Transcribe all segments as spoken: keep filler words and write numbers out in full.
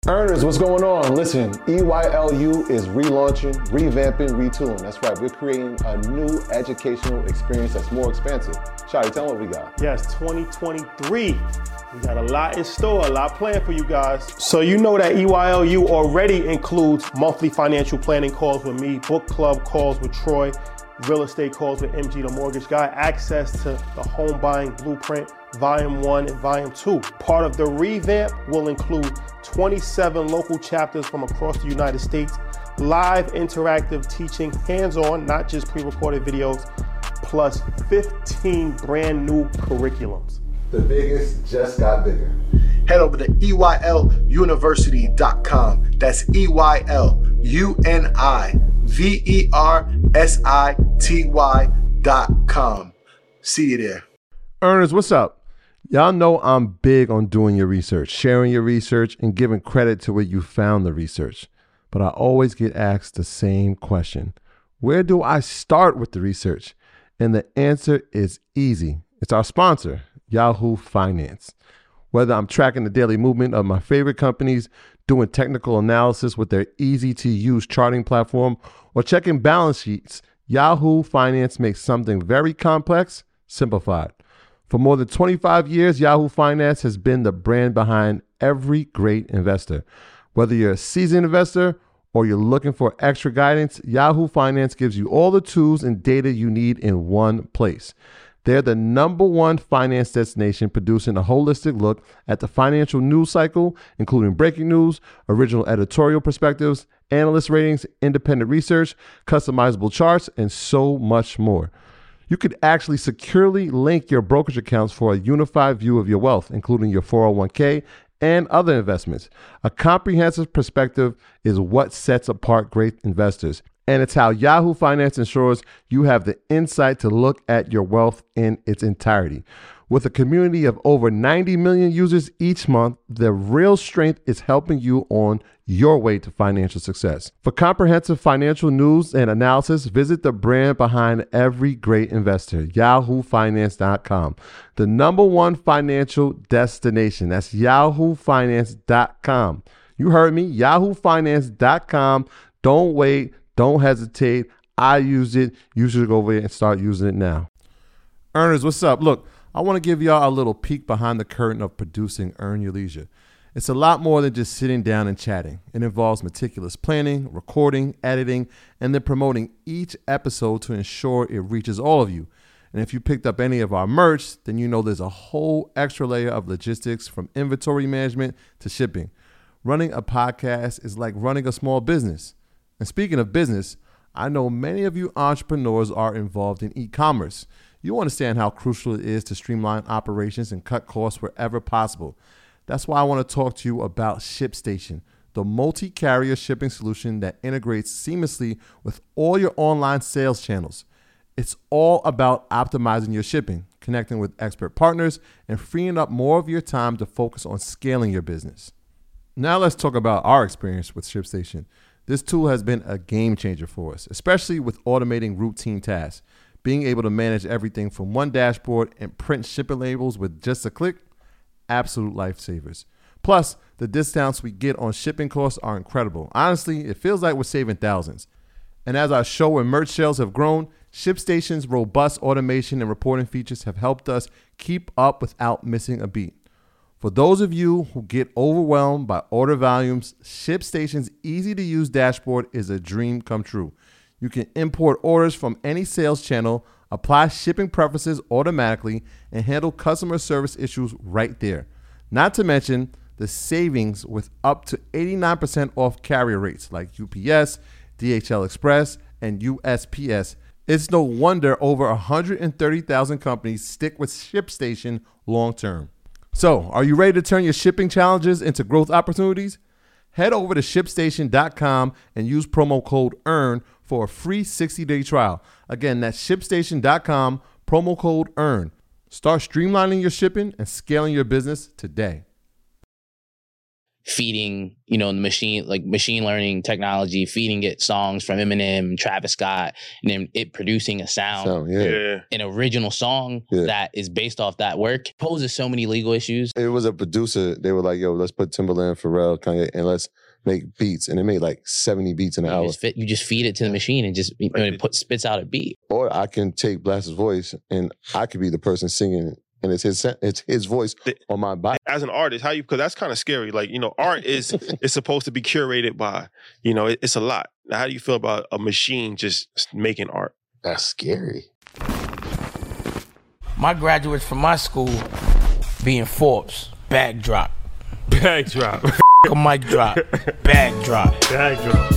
Earners, what's going on? Listen, E Y L U is relaunching, revamping, retooling. That's right, we're creating a new educational experience that's more expansive. Shadi, tell them what we got. Yes, twenty twenty-three. We got a lot in store, a lot planned for you guys. So you know that E Y L U already includes monthly financial planning calls with me, book club calls with Troy, real estate calls with M G the Mortgage Guy, access to the home buying blueprint, volume one and volume two. Part of the revamp will include twenty-seven local chapters from across the United States, live interactive teaching, hands-on, not just pre-recorded videos, plus fifteen brand new curriculums. The biggest just got bigger. Head over to E Y L university dot com. That's E Y L U N I V E R S I T Y dot com. See you there. Earners, what's up? Y'all know I'm big on doing your research, sharing your research, and giving credit to where you found the research. But I always get asked the same question. Where do I start with the research? And the answer is easy. It's our sponsor, Yahoo Finance. Whether I'm tracking the daily movement of my favorite companies, doing technical analysis with their easy-to-use charting platform, or checking balance sheets, Yahoo Finance makes something very complex simplified. For more than twenty-five years, Yahoo Finance has been the brand behind every great investor. Whether you're a seasoned investor or you're looking for extra guidance, Yahoo Finance gives you all the tools and data you need in one place. They're the number one finance destination, producing a holistic look at the financial news cycle, including breaking news, original editorial perspectives, analyst ratings, independent research, customizable charts, and so much more. You could actually securely link your brokerage accounts for a unified view of your wealth, including your four oh one k and other investments. A comprehensive perspective is what sets apart great investors, and it's how Yahoo Finance ensures you have the insight to look at your wealth in its entirety. With a community of over ninety million users each month, the real strength is helping you on your way to financial success. For comprehensive financial news and analysis, visit the brand behind every great investor, yahoo finance dot com. The number one financial destination. That's yahoo finance dot com. You heard me, yahoo finance dot com. Don't wait. Don't hesitate. I use it. You should go over there and start using it now. Earners, what's up? Look, I want to give y'all a little peek behind the curtain of producing Earn Your Leisure. It's a lot more than just sitting down and chatting. It involves meticulous planning, recording, editing, and then promoting each episode to ensure it reaches all of you. And if you picked up any of our merch, then you know there's a whole extra layer of logistics, from inventory management to shipping. Running a podcast is like running a small business. And speaking of business, I know many of you entrepreneurs are involved in e-commerce. You understand how crucial it is to streamline operations and cut costs wherever possible. That's why I want to talk to you about ShipStation, the multi-carrier shipping solution that integrates seamlessly with all your online sales channels. It's all about optimizing your shipping, connecting with expert partners, and freeing up more of your time to focus on scaling your business. Now let's talk about our experience with ShipStation. This tool has been a game changer for us, especially with automating routine tasks. Being able to manage everything from one dashboard and print shipping labels with just a click, absolute lifesavers. Plus, the discounts we get on shipping costs are incredible. Honestly, it feels like we're saving thousands. And as our show and merch sales have grown, ShipStation's robust automation and reporting features have helped us keep up without missing a beat. For those of you who get overwhelmed by order volumes, ShipStation's easy-to-use dashboard is a dream come true. You can import orders from any sales channel, apply shipping preferences automatically, and handle customer service issues right there. Not to mention the savings with up to eighty-nine percent off carrier rates like U P S, D H L Express, and U S P S. It's no wonder over one hundred thirty thousand companies stick with ShipStation long term. So, are you ready to turn your shipping challenges into growth opportunities? Head over to ship station dot com and use promo code EARN for a free sixty-day trial. Again, that's ship station dot com, promo code EARN. Start streamlining your shipping and scaling your business today. feeding, you know, the machine, like machine learning technology, feeding it songs from Eminem, Travis Scott, and then it producing a sound, Sound, yeah. Yeah. an original song Yeah. that is based off that work, poses so many legal issues. It was a producer. They were like, yo, let's put Timbaland, Pharrell, Kanye, and let's make beats. And they made like seventy beats in an You hour. just, fit, you just feed it to the machine and just you know, it put, spits out a beat. Or I can take Blast's voice and I could be the person singing it. And it's his it's his voice on my body. As an artist, how you, because that's kind of scary. Like, you know, art is is supposed to be curated by, you know, it, it's a lot. Now, how do you feel about a machine just making art? That's scary. My graduates from my school being Forbes, bag drop. Bag drop. A mic drop, bag drop. Bag drop.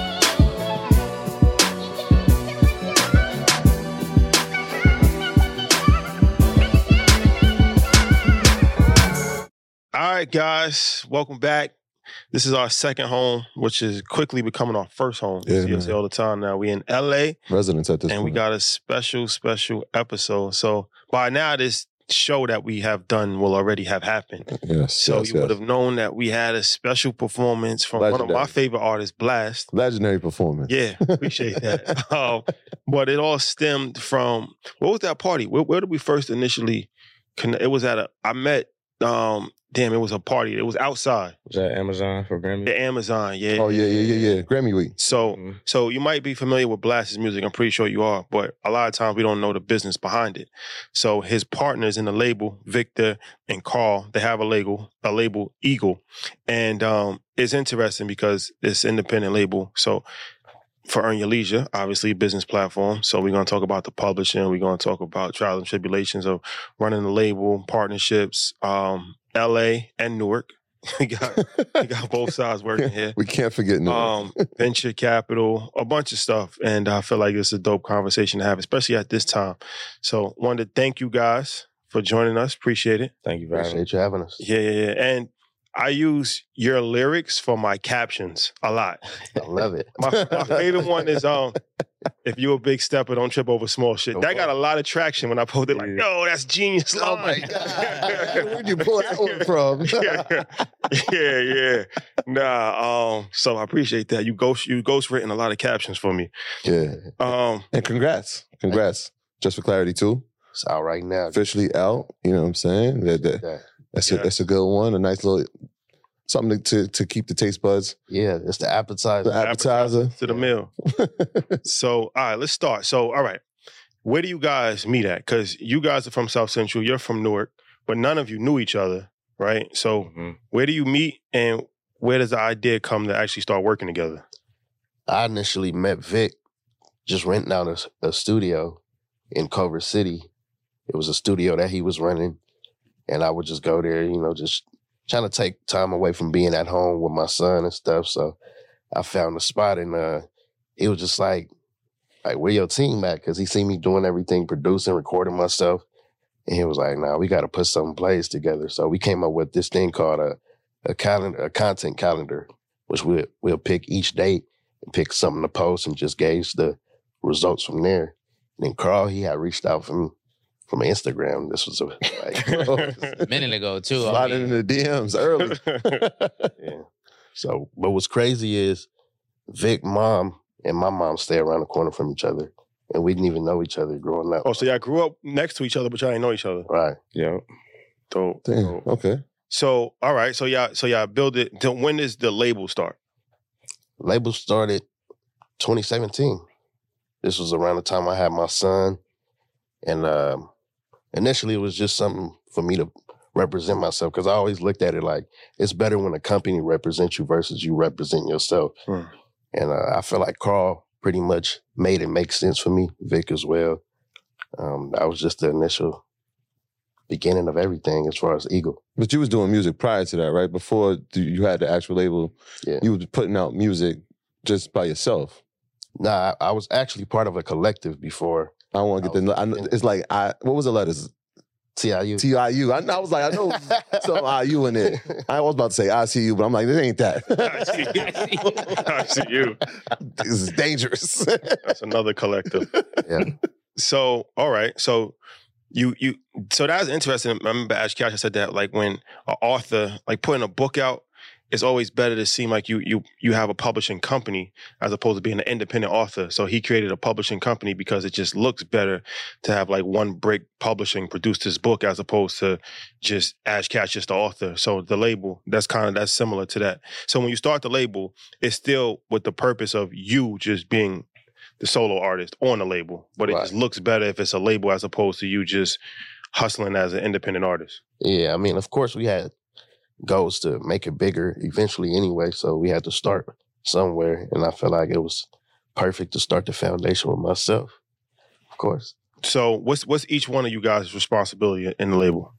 All right, guys, welcome back. This is our second home, which is quickly becoming our first home. Yeah, You see us man. all the time now. We in L A, Residents at this and point. we got a special, special episode. So by now, this show that we have done will already have happened. Yes. So yes, you yes. would have known that we had a special performance from one of Legendary. my favorite artists, Blast. Legendary performance. Yeah, appreciate that. um, but it all stemmed from, what was that party? Where, where did we first initially connect? It was at a, I met, um, damn, it was a party. It was outside. Was that Amazon for Grammy? The Amazon, yeah. Oh, yeah, yeah, yeah, yeah. Grammy week. So, Mhm. so you might be familiar with Blast's music. I'm pretty sure you are, but a lot of times we don't know the business behind it. So his partners in the label, Victor and Carl, they have a label, a label Eagle, and um, it's interesting because it's an independent label. So for Earn Your Leisure, obviously business platform. So we're gonna talk about the publishing. We're gonna talk about trials and tribulations of running the label, partnerships, um, L A and Newark. we got we got both sides working here. We can't forget no. Um, venture capital, a bunch of stuff. And I feel like it's a dope conversation to have, especially at this time. So wanted to thank you guys for joining us. Appreciate it. Thank you for having me. Appreciate you having us. Yeah, yeah, yeah. And I use your lyrics for my captions a lot. I love it. My, my favorite one is um, if you're a big stepper, don't trip over small shit. That got a lot of traction when I posted like, yo, that's genius line. Oh, my God. Where'd you pull that one from? yeah, yeah. Nah, um, so I appreciate that. You ghost you ghost written a lot of captions for me. Yeah. Um, And congrats. Congrats. Just for clarity, too. It's out right now. Officially out. You know what I'm saying? That, that, Yeah. that's, Yeah. a, that's a good one. A nice little something to, to, to keep the taste buds. Yeah, it's the appetizer. The appetizer. to the meal. So, all right, let's start. So, all right, where do you guys meet at? Because you guys are from South Central, you're from Newark, but none of you knew each other, right? So, Mhm. where do you meet, and where does the idea come to actually start working together? I initially met Vic just renting out a, a studio in Culver City. It was a studio that he was running, and I would just go there, you know, just trying to take time away from being at home with my son and stuff. So I found a spot, and uh, he was just like, like, where your team at? Because he seen me doing everything, producing, recording myself. And he was like, nah, we got to put some plays together. So we came up with this thing called a, a calendar, a content calendar, which we'll, we'll pick each date and pick something to post and just gauge the results from there. And then Carl, he had reached out from from Instagram. This was a, like, A minute ago, too. I Sliding mean, in the D Ms early. yeah. So, but what's crazy is Vic mom and my mom stay around the corner from each other, and we didn't even know each other growing up. Oh, so y'all grew up next to each other, but y'all didn't know each other. Right. Yeah. Dope. Damn. dope. Okay. So, all right, so y'all, so y'all build it. Till when does the label start? Label started twenty seventeen. This was around the time I had my son, and um, initially it was just something for me to represent myself, because I always looked at it like it's better when a company represents you versus you represent yourself. Hmm. And uh, I feel like Carl pretty much made it make sense for me, Vic as well. Um, that was just the initial beginning of everything as far as Eagle. But you was doing music prior to that, right? Before you had the actual label, Yeah. you was putting out music just by yourself. Nah, I, I was actually part of a collective before I don't want to get the. I, know- it's like I. What was the letters? T I U. T I U. I, I was like, I know some I U in it. I was about to say I C U, but I'm like, this ain't that. I see you. I see you. This is dangerous. That's another collective. Yeah. So, all right. So you you so that's interesting. I remember Ash Cash said that like when an author like putting a book out, it's always better to seem like you you you have a publishing company as opposed to being an independent author. So he created a publishing company because it just looks better to have like one brick publishing produced his book as opposed to just Ash Cash, just the author. So the label, that's kind of, that's similar to that. So when you start the label, it's still with the purpose of you just being the solo artist on the label, but it Right. just looks better if it's a label as opposed to you just hustling as an independent artist. Yeah, I mean, of course, we had goals to make it bigger eventually anyway, so we had to start somewhere, and I felt like it was perfect to start the foundation with myself, of course. So what's what's each one of you guys' responsibility in the label?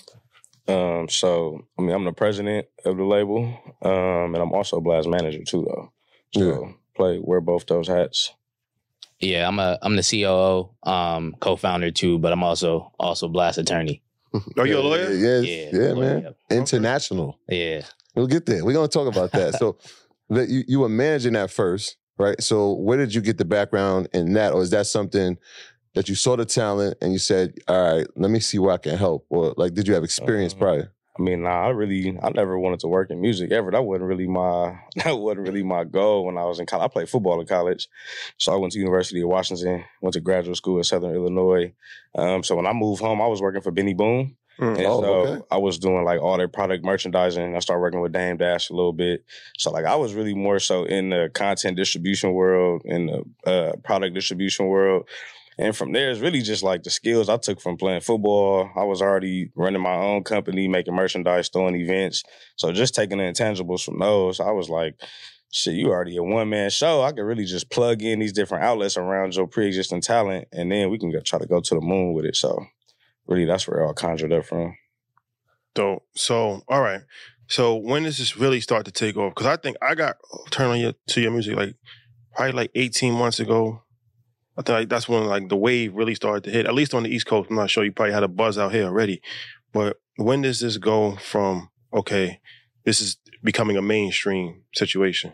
Um, so I mean, I'm the president of the label, um, and I'm also a blast manager too, though. So Yeah. play wear both those hats. Yeah, I'm a I'm the C O O, um, co-founder too, but I'm also also Blast attorney. Are you a lawyer? Yeah, Yeah, yeah, yeah, lawyer, man. International. Yeah. We'll get there. We're gonna talk about that. So, that you you were managing that first, right? So, where did you get the background in that, or is that something that you saw the talent and you said, "All right, let me see where I can help," or like, did you have experience Um, prior? I mean, nah, I really, I never wanted to work in music ever. That wasn't really my, that wasn't really my goal when I was in college. I played football in college, so I went to University of Washington, went to graduate school in Southern Illinois. Um, so when I moved home, I was working for Benny Boom. Mm. And Oh, so okay. I was doing like all their product merchandising. I started working with Dame Dash a little bit. So like I was really more so in the content distribution world, in the uh, product distribution world. And from there, it's really just like the skills I took from playing football. I was already running my own company, making merchandise, throwing events. So just taking the intangibles from those, I was like, shit, you already a one-man show. I could really just plug in these different outlets around your pre-existing talent, and then we can go, try to go to the moon with it. So really, that's where it all conjured up from. So, so all right. So when does this really start to take off? Because I think I got turned on your, to your music like probably like eighteen months ago. I think like that's when like the wave really started to hit, at least on the East Coast. I'm not sure, you probably had a buzz out here already. But when does this go from, okay, this is becoming a mainstream situation?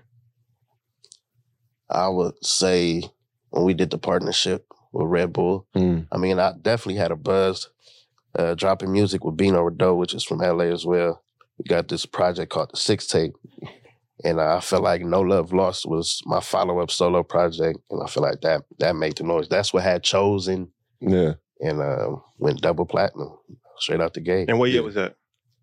I would say when we did the partnership with Red Bull, Mm. I mean, I definitely had a buzz uh, dropping music with Bino Rodeau, which is from L A as well. We got this project called The Six Tape. And I felt like No Love Lost was my follow-up solo project. And I feel like that that made the noise. That's what had Chosen Yeah. and uh, went double platinum straight out the gate. And what year Yeah. was that?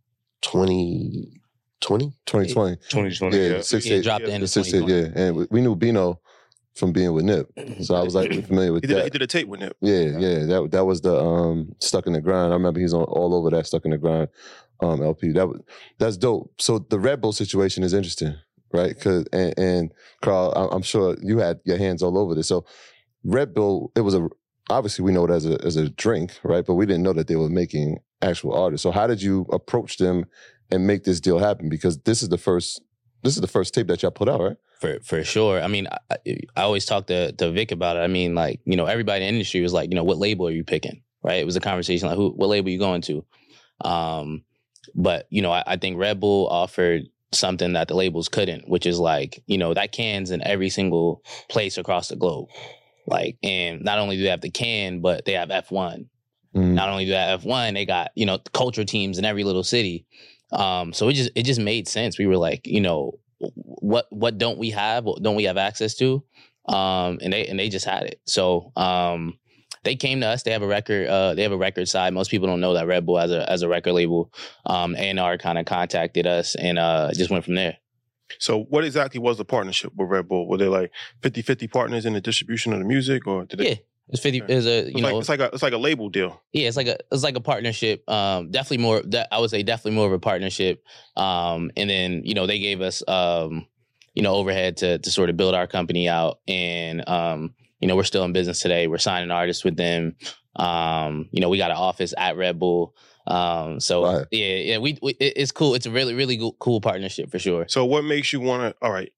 twenty twenty? twenty twenty. twenty twenty, Yeah, yeah. the six Yeah, eight. dropped the end The of six twenty eight, twenty. yeah. And we- we knew Bino from being with Nip. So I was like familiar with He did, that. he did a tape with Nip. Yeah, yeah. That that was the um Stuck in the Grind. I remember he's on all over that Stuck in the Grind um L P. That was that's dope. So the Red Bull situation is interesting, right? Cause and, and Carl, I- I'm sure you had your hands all over this. So Red Bull, it was a obviously we know it as a as a drink, right? But we didn't know that they were making actual artists. So how did you approach them and make this deal happen? Because this is the first this is the first tape that y'all put out, right? For for sure. I mean, I, I always talk to, to Vic about it. I mean, like, you know, everybody in the industry was like, you know, what label are you picking? Right? It was a conversation like, who, what label are you going to? Um, but, you know, I, I think Red Bull offered something that the labels couldn't, which is like, you know, that can's in every single place across the globe. Like, and not only do they have the can, but they have F one. Mm. Not only do they have F one, they got, you know, culture teams in every little city. Um, so it just it just made sense. We were like, you know, what what don't we have? What don't we have access to? Um, and they and they just had it. So um, they came to us. They have a record. Uh, they have a record side. Most people don't know that Red Bull as a as a record label. Um, A and R kind of contacted us and uh, just went from there. So what exactly was the partnership with Red Bull? Were they like fifty-fifty partners in the distribution of the music, or did they? Yeah, it's fifty. Is a you It's know like, it's like a it's like a label deal. Yeah, it's like a it's like a partnership. Um, definitely more. That I would say definitely more of a partnership. Um, and then you know they gave us um, you know overhead to to sort of build our company out, and um, you know we're still in business today. We're signing artists with them. Um, you know we got an office at Red Bull. Um, so Right. yeah, yeah, we, we it- it's cool. It's a really really go- cool partnership for sure. So what makes you want to? All right,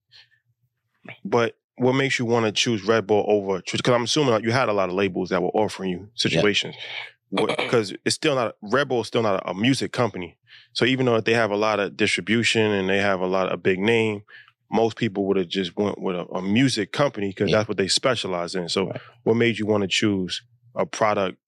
but what makes you want to choose Red Bull over? Because I'm assuming like you had a lot of labels that were offering you situations. Because it's still not Red Bull is still not a, a music company. So even though they have a lot of distribution and they have a lot of a big name, most people would have just went with a, a music company because Yeah. that's what they specialize in. So Right. what made you want to choose a product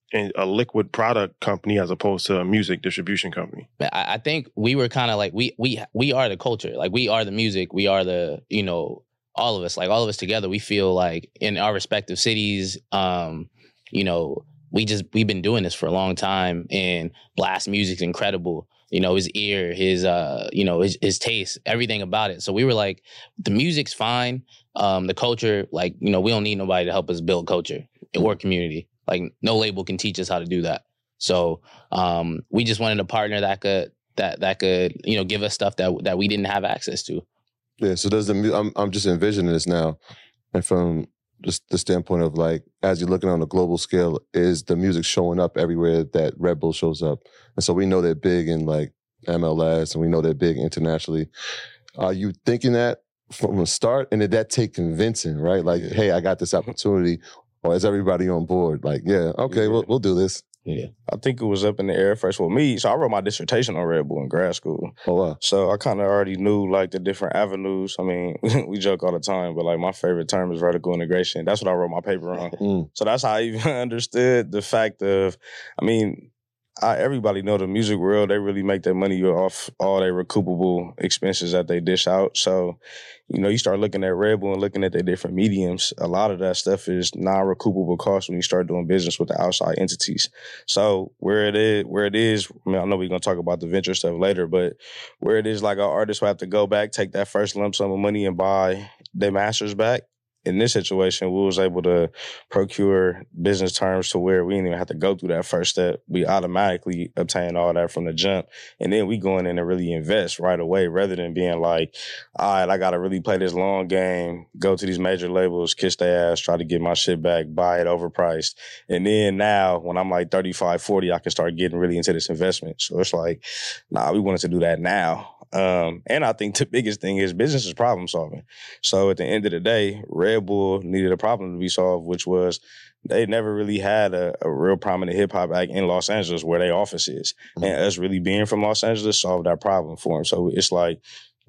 a liquid product company as opposed to a music distribution company? I, I think we were kind of like, we we we are the culture. Like, we are the music. We are the, you know, all of us. Like, all of us together, we feel like in our respective cities, um, you know, we just, we've been doing this for a long time, and Blast music's incredible. You know, his ear, his, uh, you know, his, his taste, everything about it. So we were like, the music's fine. Um, the culture, like, you know, we don't need nobody to help us build culture or community. Like, no label can teach us how to do that. So um, we just wanted a partner that could, that that could, you know, give us stuff that that we didn't have access to. Yeah. So does the mu- I'm I'm just envisioning this now, and from just the standpoint of, like, as you're looking on a global scale, is the music showing up everywhere that Red Bull shows up? And so we know they're big in, like, M L S, and we know they're big internationally. Are you thinking that from the start? And did that take convincing, right? Like, yeah. Hey, I got this opportunity, or is everybody on board? Like, yeah, okay, yeah. we'll we'll do this. Yeah, I think it was up in the air first with me. So I wrote my dissertation on Red Bull in grad school. Oh, wow. So I kind of already knew, like, the different avenues. I mean, we joke all the time, but, like, my favorite term is vertical integration. That's what I wrote my paper on. Mm. So that's how I even understood the fact of, I mean, I, everybody know the music world, they really make their money off all their recoupable expenses that they dish out. So, you know, you start looking at Red Bull and looking at their different mediums, a lot of that stuff is non-recoupable costs when you start doing business with the outside entities. So where it is, where it is, I mean, I know we're going to talk about the venture stuff later, but where it is, like, our artists will have to go back, take that first lump sum of money and buy their masters back. In this situation, we was able to procure business terms to where we didn't even have to go through that first step. We automatically obtain all that from the jump. And then we go in and really invest right away, rather than being like, all right, I got to really play this long game, go to these major labels, kiss their ass, try to get my shit back, buy it overpriced. And then now, when I'm like thirty-five, forty, I can start getting really into this investment. So it's like, nah, we wanted to do that now. Um, and I think the biggest thing is business is problem solving. So at the end of the day, Red Bull needed a problem to be solved, which was they never really had a, a real prominent hip hop act in Los Angeles where their office is. Mm-hmm. And us really being from Los Angeles solved that problem for them. So it's like,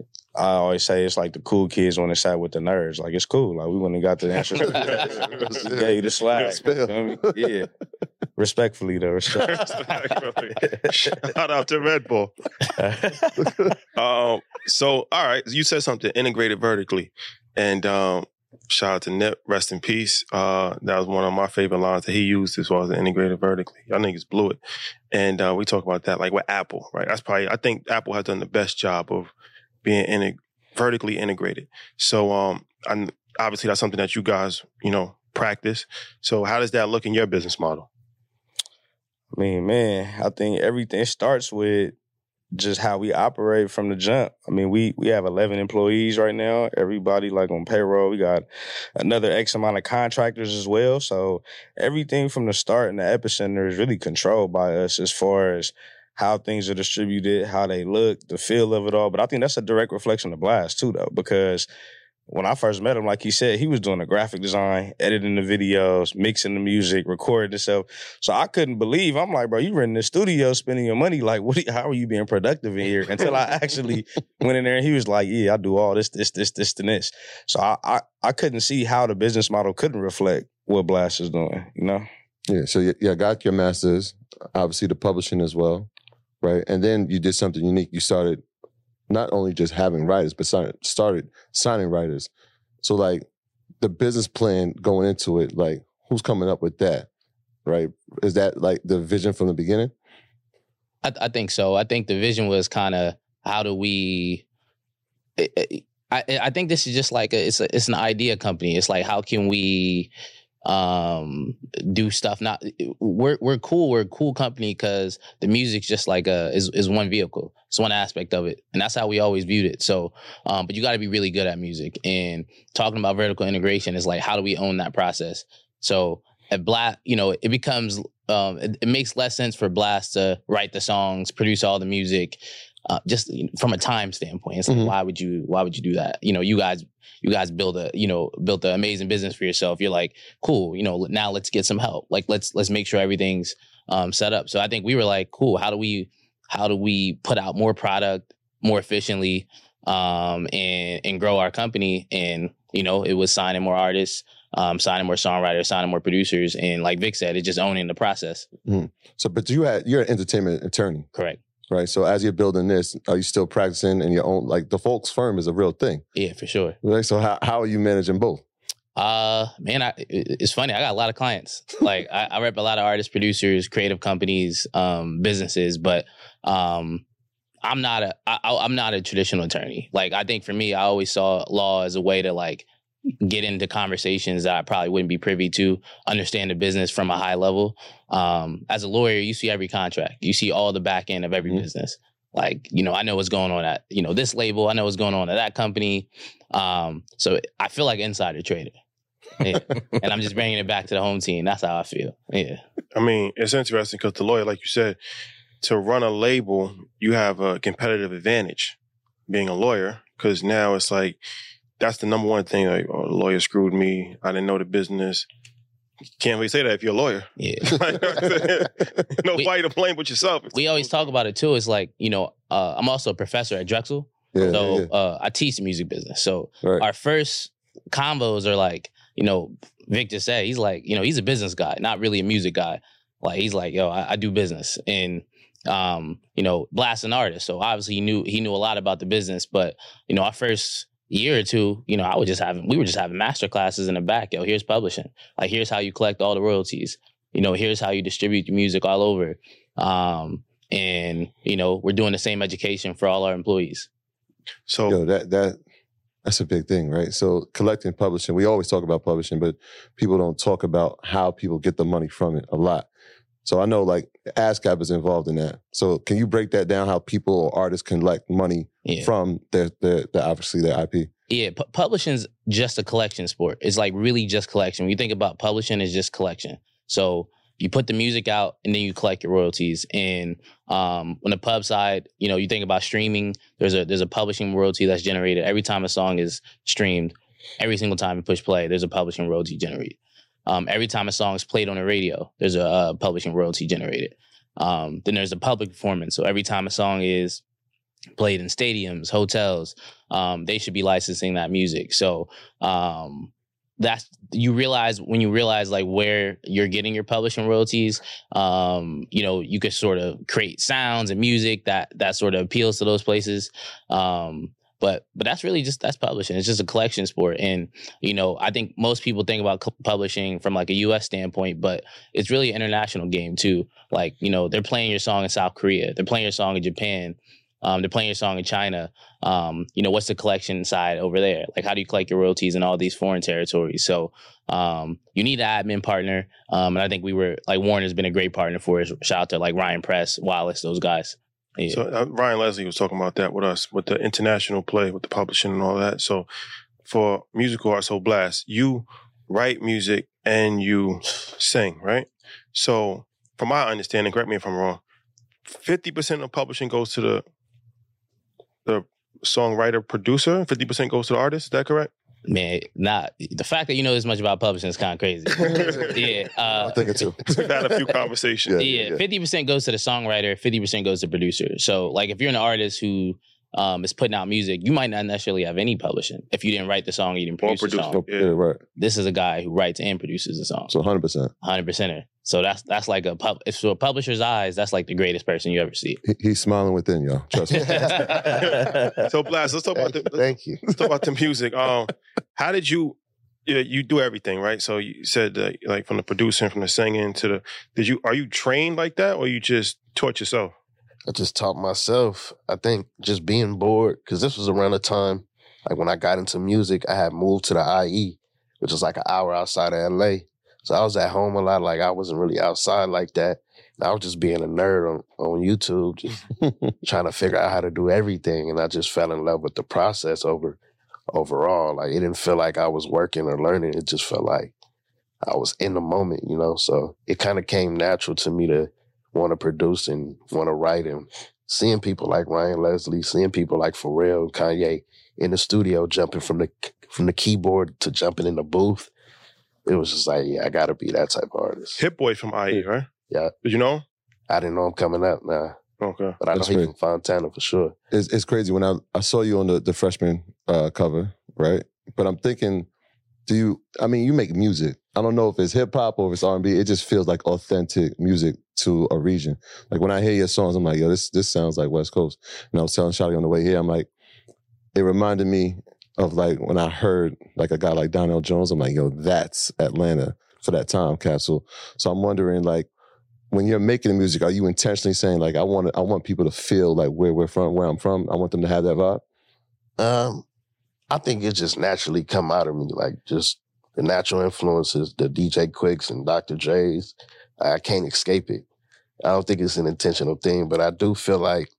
I always say it's like the cool kids when they sat with the nerds. Like, it's cool. Like, we wouldn't have got the answer. We gave you the swag. You know what I mean? Yeah. Respectfully, though. Respectfully. Shout out to Red Bull. um, so, all right. You said something, integrated vertically. And um, shout out to Nip, rest in peace. Uh, that was one of my favorite lines that he used as far as the integrated vertically. Y'all niggas blew it. And uh, we talk about that, like with Apple, right? That's probably, I think Apple has done the best job of being in, vertically integrated. So um, I'm, obviously that's something that you guys, you know, practice. So how does that look in your business model? I mean, man, I think everything starts with just how we operate from the jump. I mean, we we have eleven employees right now. Everybody, like, on payroll. We got another X amount of contractors as well. So everything from the start in the epicenter is really controlled by us as far as how things are distributed, how they look, the feel of it all. But I think that's a direct reflection of Blast too, though, because when I first met him, like he said, he was doing the graphic design, editing the videos, mixing the music, recording himself. So I couldn't believe. I'm like, bro, you were in the studio spending your money. Like, what? You, how are you being productive in here? Until I actually went in there and he was like, yeah, I do all this, this, this, this, and this. So I, I, I couldn't see how the business model couldn't reflect what Blast is doing, you know? Yeah, so you yeah, got your masters, obviously the publishing as well, right? And then you did something unique. You started not only just having writers, but started, started signing writers. So, like, the business plan going into it, like, who's coming up with that, right? Is that, like, the vision from the beginning? I, I think so. I think the vision was kind of, how do we... It, it, I, I think this is just like, a, it's a, it's an idea company. It's like, how can we um do stuff? Not we're we're cool we're a cool company because the music's just like a is, is one vehicle. It's one aspect of it, and that's how we always viewed it. So um but you got to be really good at music, and talking about vertical integration is like, how do we own that process? So at Blast, you know, it becomes um it, it makes less sense for Blast to write the songs, produce all the music, uh, just from a time standpoint. It's like, mm-hmm. why would you why would you do that? You know, you guys you guys build a, you know, built an amazing business for yourself. You're like, cool, you know, now let's get some help. Like, let's let's make sure everything's um, set up. So I think we were like, cool, how do we how do we put out more product more efficiently um, and and grow our company? And, you know, it was signing more artists, um, signing more songwriters, signing more producers, and like Vic said, it's just owning the process. Mm-hmm. So, but you had you're an entertainment attorney, correct? Right. So, as you're building this, are you still practicing in your own? Like the Folks firm is a real thing. Yeah, for sure. Right. So, how how are you managing both? Uh, man, I, it's funny. I got a lot of clients. Like I, I rep a lot of artists, producers, creative companies, um, businesses, but um, I'm not a I, I'm not a traditional attorney. Like I think for me, I always saw law as a way to like get into conversations that I probably wouldn't be privy to, understand the business from a high level. Um, as a lawyer, you see every contract, you see all the back end of every mm-hmm. business. Like, you know, I know what's going on at, you know, this label. I know what's going on at that company. Um, so I feel like insider trader. Yeah. And I'm just bringing it back to the home team. That's how I feel. Yeah. I mean, it's interesting because the lawyer, like you said, to run a label, you have a competitive advantage being a lawyer because now it's like, that's the number one thing. Like, oh, the lawyer screwed me. I didn't know the business. Can't really say that if you're a lawyer. Yeah. No we, fight to blame but yourself. We always talk about it too. It's like, you know, uh, I'm also a professor at Drexel. Yeah, so yeah, yeah. Uh, I teach the music business. So right. our first combos are like, you know, Vic just said, he's like, you know, he's a business guy, not really a music guy. Like, he's like, yo, I, I do business. And, um, you know, Blast an artist. So obviously he knew, he knew a lot about the business. But, you know, our first year or two, you know, I was just having, we were just having master classes in the back. Yo, here's publishing. Like, here's how you collect all the royalties. You know, here's how you distribute the music all over. Um, and, you know, we're doing the same education for all our employees. So Yo, that, that, that's a big thing, right? So collecting publishing, we always talk about publishing, but people don't talk about how people get the money from it a lot. So I know like ASCAP is involved in that. So can you break that down, how people or artists can collect money yeah. from their, their, their, obviously their I P? Yeah, pu- publishing's just a collection sport. It's like really just collection. When you think about publishing, it's just collection. So you put the music out and then you collect your royalties. And um, on the pub side, you know, you think about streaming, there's a there's a publishing royalty that's generated every time a song is streamed. Every single time you push play, there's a publishing royalty generated. Um, every time a song is played on the radio, there's a uh, publishing royalty generated. Um, then there's a public performance. So every time a song is played in stadiums, hotels, um, they should be licensing that music. So um, that's, you realize, when you realize like where you're getting your publishing royalties, um, you know, you could sort of create sounds and music that, that sort of appeals to those places. Um, But but that's really just, that's publishing. It's just a collection sport. And, you know, I think most people think about co- publishing from like a U S standpoint, but it's really an international game too. Like, you know, they're playing your song in South Korea. They're playing your song in Japan. Um, they're playing your song in China. Um, you know, what's the collection side over there? Like, how do you collect your royalties in all these foreign territories? So um, you need an admin partner. Um, and I think we were, like, Warner's been a great partner for us. Shout out to like Ryan Press, Wallace, those guys. Yeah. So uh, Ryan Leslie was talking about that with us, with the international play, with the publishing and all that. So for Musical Arts So Blast, you write music and you sing, right? So from my understanding, correct me if I'm wrong, fifty percent of publishing goes to the the songwriter producer, fifty percent goes to the artist. Is that correct? Man, not the fact that you know this much about publishing is kind of crazy. yeah, uh, I think it too. We've had a few conversations. Yeah, fifty percent goes to the songwriter, fifty percent goes to producer. So, like, if you're an artist who um, is putting out music, you might not necessarily have any publishing if you didn't write the song, you didn't produce the song. Yeah, right. This is a guy who writes and produces the song. So one hundred percent. one hundred percenter. So that's that's like a pub. If so a publisher's eyes, that's like the greatest person you ever see. He, he's smiling within, y'all. Trust me. So Blast, let's talk about the Thank you. Let's talk about the music. Um, how did you? You, you do everything, right? So you said that, like, from the producing, from the singing to the. Did you? Are you trained like that, or you just taught yourself? I just taught myself. I think just being bored, because this was around the time, like when I got into music, I had moved to the I E, which is like an hour outside of L A. So I was at home a lot. Like, I wasn't really outside like that. And I was just being a nerd on, on YouTube, just trying to figure out how to do everything. And I just fell in love with the process over overall. Like, it didn't feel like I was working or learning. It just felt like I was in the moment, you know? So it kind of came natural to me to want to produce and want to write, and seeing people like Ryan Leslie, seeing people like Pharrell, Kanye in the studio, jumping from the from the keyboard to jumping in the booth. It was just like, yeah, I got to be that type of artist. Hit Boy from I E, right? Yeah. Did you know him? I didn't know him coming up, nah. Okay. But I know That's he great. from Fontana for sure. It's, it's crazy when I, I saw you on the, the freshman uh, cover, right? But I'm thinking do you, I mean, you make music. I don't know if it's hip hop or if it's R and B. It just feels like authentic music to a region. Like when I hear your songs, I'm like, yo, this this sounds like West Coast. And I was telling Shawty on the way here, I'm like, it reminded me of like when I heard like a guy like Donnell Jones, I'm like, yo, that's Atlanta for that time capsule. So I'm wondering, like, when you're making the music, are you intentionally saying like, I want I want people to feel like where we're from, where I'm from. I want them to have that vibe. Um, I think it just naturally come out of me, like just the natural influences, the D J Quicks and Doctor Dre's. I can't escape it. I don't think it's an intentional thing, but I do feel like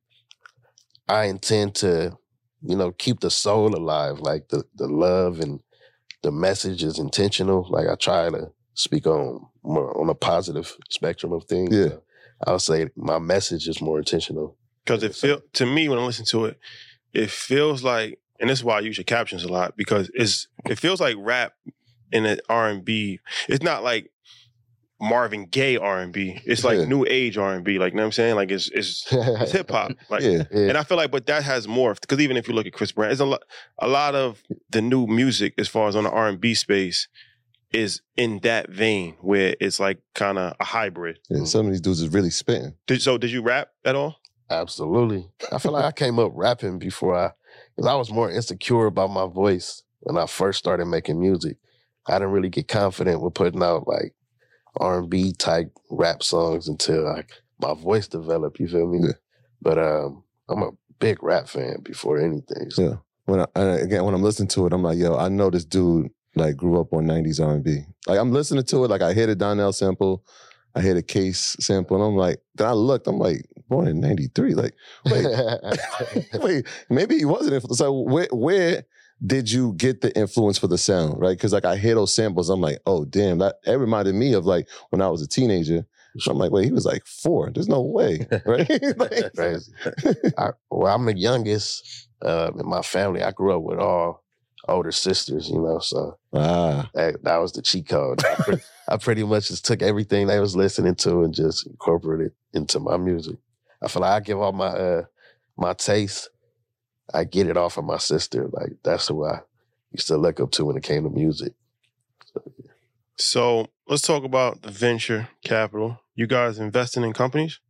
I intend to, you know, keep the soul alive. Like the, the love and the message is intentional. Like I try to speak on more on a positive spectrum of things. Yeah. So I would say my message is more intentional. Because it feel to me when I listen to it, it feels like, and this is why I use your captions a lot, because it's it feels like rap in an R and B. It's not like Marvin Gaye R and B. It's like Yeah. new age R and B. Like, you know what I'm saying? Like it's it's, it's hip hop. Like, Yeah. Yeah. and I feel like, but that has morphed because even if you look at Chris Brown, it's a lot. A lot of the new music, as far as on the R and B space, is in that vein where it's like kind of a hybrid. Yeah, some of these dudes is really spitting. Did, so, did you rap at all? Absolutely. I feel like I came up rapping before I, because I was more insecure about my voice when I first started making music. I didn't really get confident with putting out like R and B type rap songs until like my voice developed, you feel me? Yeah. But um, I'm a big rap fan before anything. So. Yeah. When I, and again, when I'm listening to it, I'm like, yo, I know this dude like grew up on nineties R and B. Like I'm listening to it, like I hear the Donnell sample, I hear the Case sample, and I'm like, then I looked, I'm like, born in ninety-three. Like, wait, wait, maybe he wasn't influenced. So where, where did you get the influence for the sound, right? Because like I hear those samples, I'm like, oh damn, that it reminded me of like when I was a teenager. So I'm like, wait, he was like four. There's no way, right? Like, Crazy. I, well, I'm the youngest uh, in my family. I grew up with all older sisters, you know, so ah, that, that was the cheat code. I, pre- I pretty much just took everything they was listening to and just incorporated it into my music. I feel like I give all my uh, my taste, I get it off of my sister. Like that's who I used to look up to when it came to music. So, yeah. So let's talk about the venture capital. You guys investing in companies?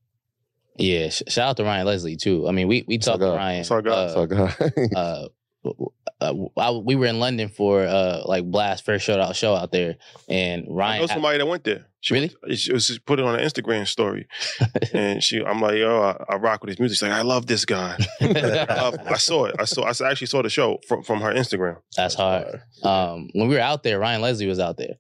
Yeah, sh- shout out to Ryan Leslie too. I mean, we we talked to God. Ryan. That's our guy. uh, so God. uh, uh, I, we were in London for uh, like Blast first show out show out there, and I Ryan know somebody that went there. She Really? went- She was just put it on an Instagram story, and she, I'm like, yo, I, I rock with his music. She's like, I love this guy. I, love- I saw it. I saw. I actually saw the show from from her Instagram. That's hard. Um, when we were out there, Ryan Leslie was out there,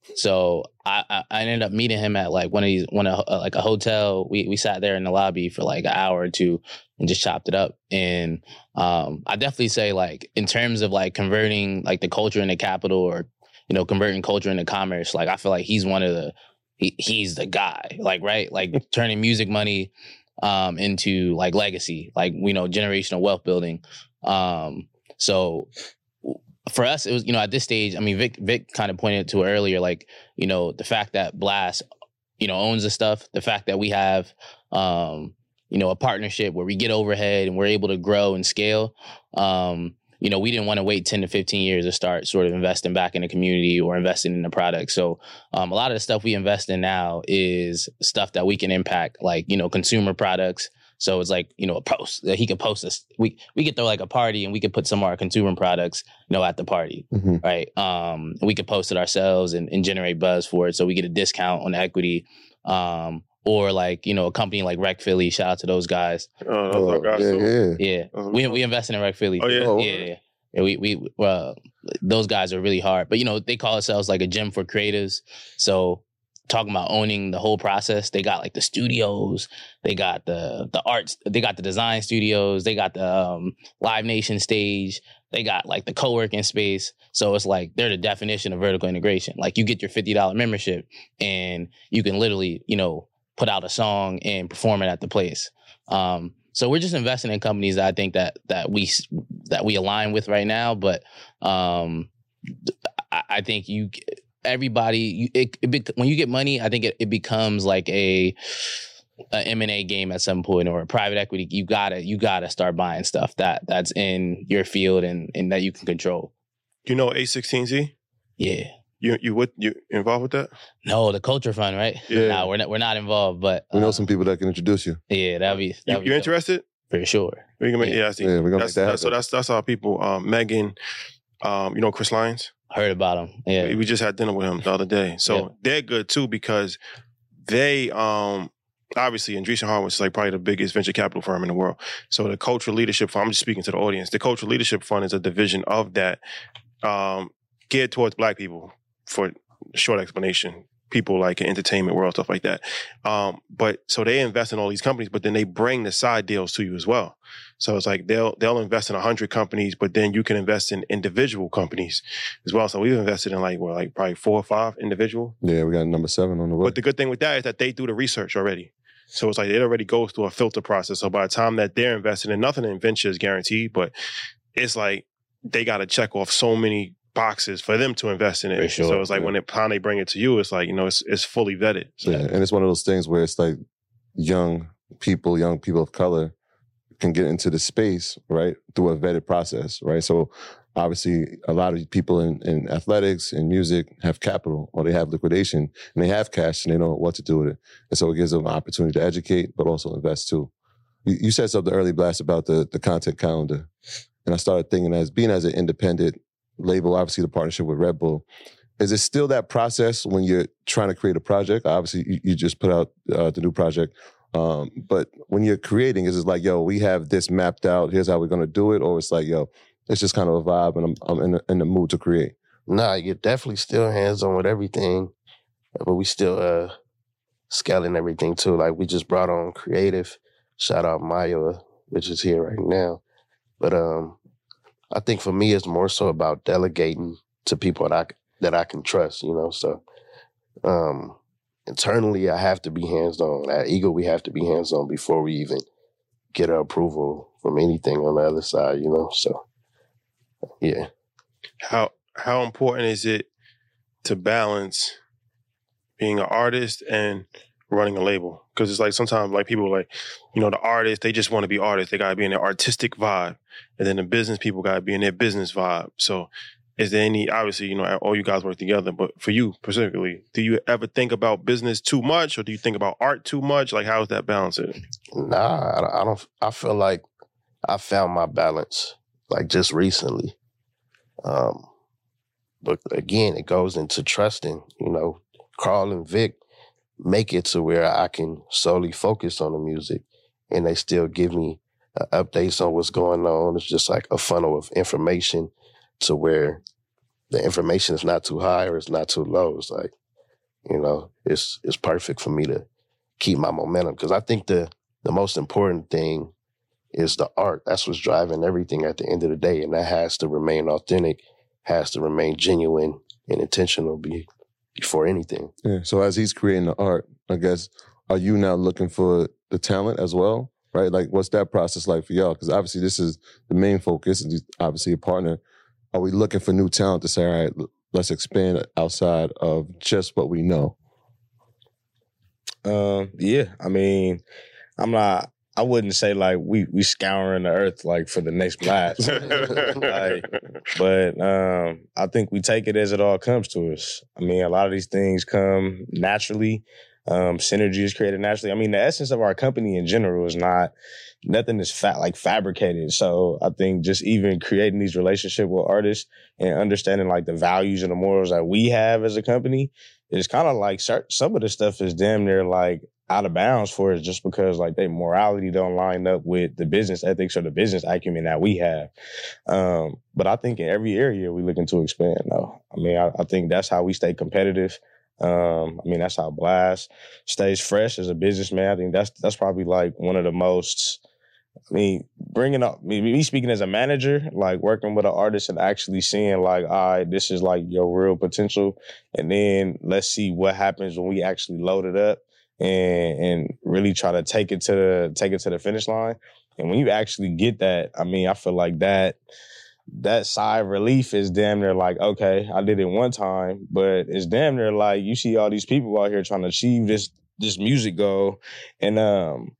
so I, I, I ended up meeting him at like one of these one of uh, like a hotel. We we sat there in the lobby for like an hour or two and just chopped it up. And um, I definitely say like in terms of like converting like the culture into capital, or you know converting culture into commerce, like I feel like he's one of the he, he's the guy. Like right, like turning music money um, into like legacy, like you know generational wealth building. Um, so. For us, it was, you know, at this stage, I mean, Vic Vic kind of pointed to it earlier, like, you know, the fact that Blast, you know, owns the stuff, the fact that we have, um, you know, a partnership where we get overhead and we're able to grow and scale. Um, you know, we didn't want to wait ten to fifteen years to start sort of investing back in the community or investing in the product. So um, a lot of the stuff we invest in now is stuff that we can impact, like, you know, consumer products. So it's like, you know, a post that he could post us. We we could throw like a party and we could put some of our consumer products, you know, at the party, Mm-hmm. right? Um, we could post it ourselves and, and generate buzz for it. So we get a discount on the equity. Um, or like, you know, a company like Rec Philly, shout out to those guys. Oh, that's Oh, our guy. yeah, So- yeah. Yeah, Uh-huh. we we invested in Rec Philly. Oh, yeah? Oh, yeah, yeah. Yeah, we we uh, those guys are really hard, but you know they call themselves like a gym for creatives. So talking about owning the whole process, they got like the studios, they got the the arts, they got the design studios, they got the um, Live Nation stage, they got like the co-working space. So it's like they're the definition of vertical integration. Like you get your fifty dollars membership, and you can literally you know put out a song and perform it at the place. Um, So we're just investing in companies that I think that that we that we align with right now. But um, I, I think you everybody you, it, it, when you get money, I think it, it becomes like a, a M and A game at some point, or a private equity. You gotta you gotta start buying stuff that that's in your field and and that you can control. You know A sixteen Z? Yeah. You you what you involved with that? No, the Culture Fund, right? Yeah. Nah, we're not we're not involved, but We know uh, some people that can introduce you. yeah, that'd be. You, That'd be you dope. interested? For sure. We can make, Yeah. yeah, I see. Yeah, we're gonna That's, make that that's, so happen. that's that's our people. Um, Megan, um, you know Chris Lyons. Heard about him. Yeah. We, we just had dinner with him the other day. So Yeah. they're good too because they um obviously Andreessen Horowitz is like probably the biggest venture capital firm in the world. So the Cultural Leadership Fund, I'm just speaking to the audience. The Cultural Leadership Fund is a division of that, um, geared towards Black people. For short explanation, people like in entertainment world, stuff like that. Um, but so they invest in all these companies, but then they bring the side deals to you as well. So it's like they'll they'll invest in a hundred companies, but then you can invest in individual companies as well. So we've invested in like well, like probably four or five individual. Yeah, we got number seven on the way. But the good thing with that is that they do the research already. So it's like it already goes through a filter process. So by the time that they're invested in, nothing in venture is guaranteed, but it's like they got to check off so many boxes for them to invest in it. For sure. So it's like when it, time they bring it to you, it's like, you know, it's it's fully vetted. So Yeah, and it's one of those things where it's like young people, young people of color can get into the space, right, through a vetted process, right? So obviously a lot of people in, in athletics and music have capital or they have liquidation and they have cash and they don't know what to do with it. And so it gives them an opportunity to educate, but also invest too. You, you said something early, Blast, about the, the content calendar. And I started thinking as being as an independent label, obviously the partnership with Red Bull, is it still that process when you're trying to create a project? Obviously, you, you just put out uh, the new project. Um, but when you're creating, is it like, yo, we have this mapped out, here's how we're going to do it? Or it's like, yo, it's just kind of a vibe and I'm, I'm in, the, in the mood to create? Nah, you're definitely still hands-on with everything, but we still uh, scaling everything too. Like we just brought on creative. Shout out Maya, which is here right now. But um, I think for me, it's more so about delegating to people that I, that I can trust, you know? So um, internally, I have to be hands-on. At Eagle, we have to be hands-on before we even get our approval from anything on the other side, you know? So, yeah. how how important is it to balance being an artist and running a label? Because it's like sometimes like people like, you know, the artists, they just want to be artists. They got to be in their artistic vibe. And then the business people got to be in their business vibe. So is there any, obviously, you know, all you guys work together, but for you specifically, do you ever think about business too much or do you think about art too much? Like, how is that balance? Nah, I, I don't, I feel like I found my balance like just recently. Um, but again, it goes into trusting, you know, Carl and Vic make it to where I can solely focus on the music and they still give me uh, updates on what's going on. It's just like a funnel of information to where the information is not too high or it's not too low. It's like, you know, it's it's perfect for me to keep my momentum because I think the the most important thing is the art. That's what's driving everything at the end of the day, and that has to remain authentic, has to remain genuine and intentional be, before anything. Yeah. So as he's creating the art, I guess, are you now looking for the talent as well? Right? Like, what's that process like for y'all? Because obviously this is the main focus, and he's obviously a partner. Are we looking for new talent to say, all right, let's expand outside of just what we know? Um, yeah, I mean, I'm not. I wouldn't say like we we scouring the earth like for the next blast, like, but um, I think we take it as it all comes to us. I mean, a lot of these things come naturally. Um, synergy is created naturally. I mean, the essence of our company in general is not nothing is fat like fabricated. So I think just even creating these relationships with artists and understanding like the values and the morals that we have as a company is kind of like some of the stuff is damn near like out of bounds for us just because like their morality don't line up with the business ethics or the business acumen that we have. Um, but I think in every area we looking to expand though. I mean, I, I think that's how we stay competitive. Um, I mean, that's how Blast stays fresh as a businessman. I think that's that's probably like one of the most, I mean, bringing up, me, me speaking as a manager, like working with an artist and actually seeing like, all right, this is like your real potential. And then let's see what happens when we actually load it up and and really try to take it to the, take it to the finish line. And when you actually get that, I mean, I feel like that, that sigh of relief is damn near like, okay, I did it one time, but it's damn near like you see all these people out here trying to achieve this this music goal. And um,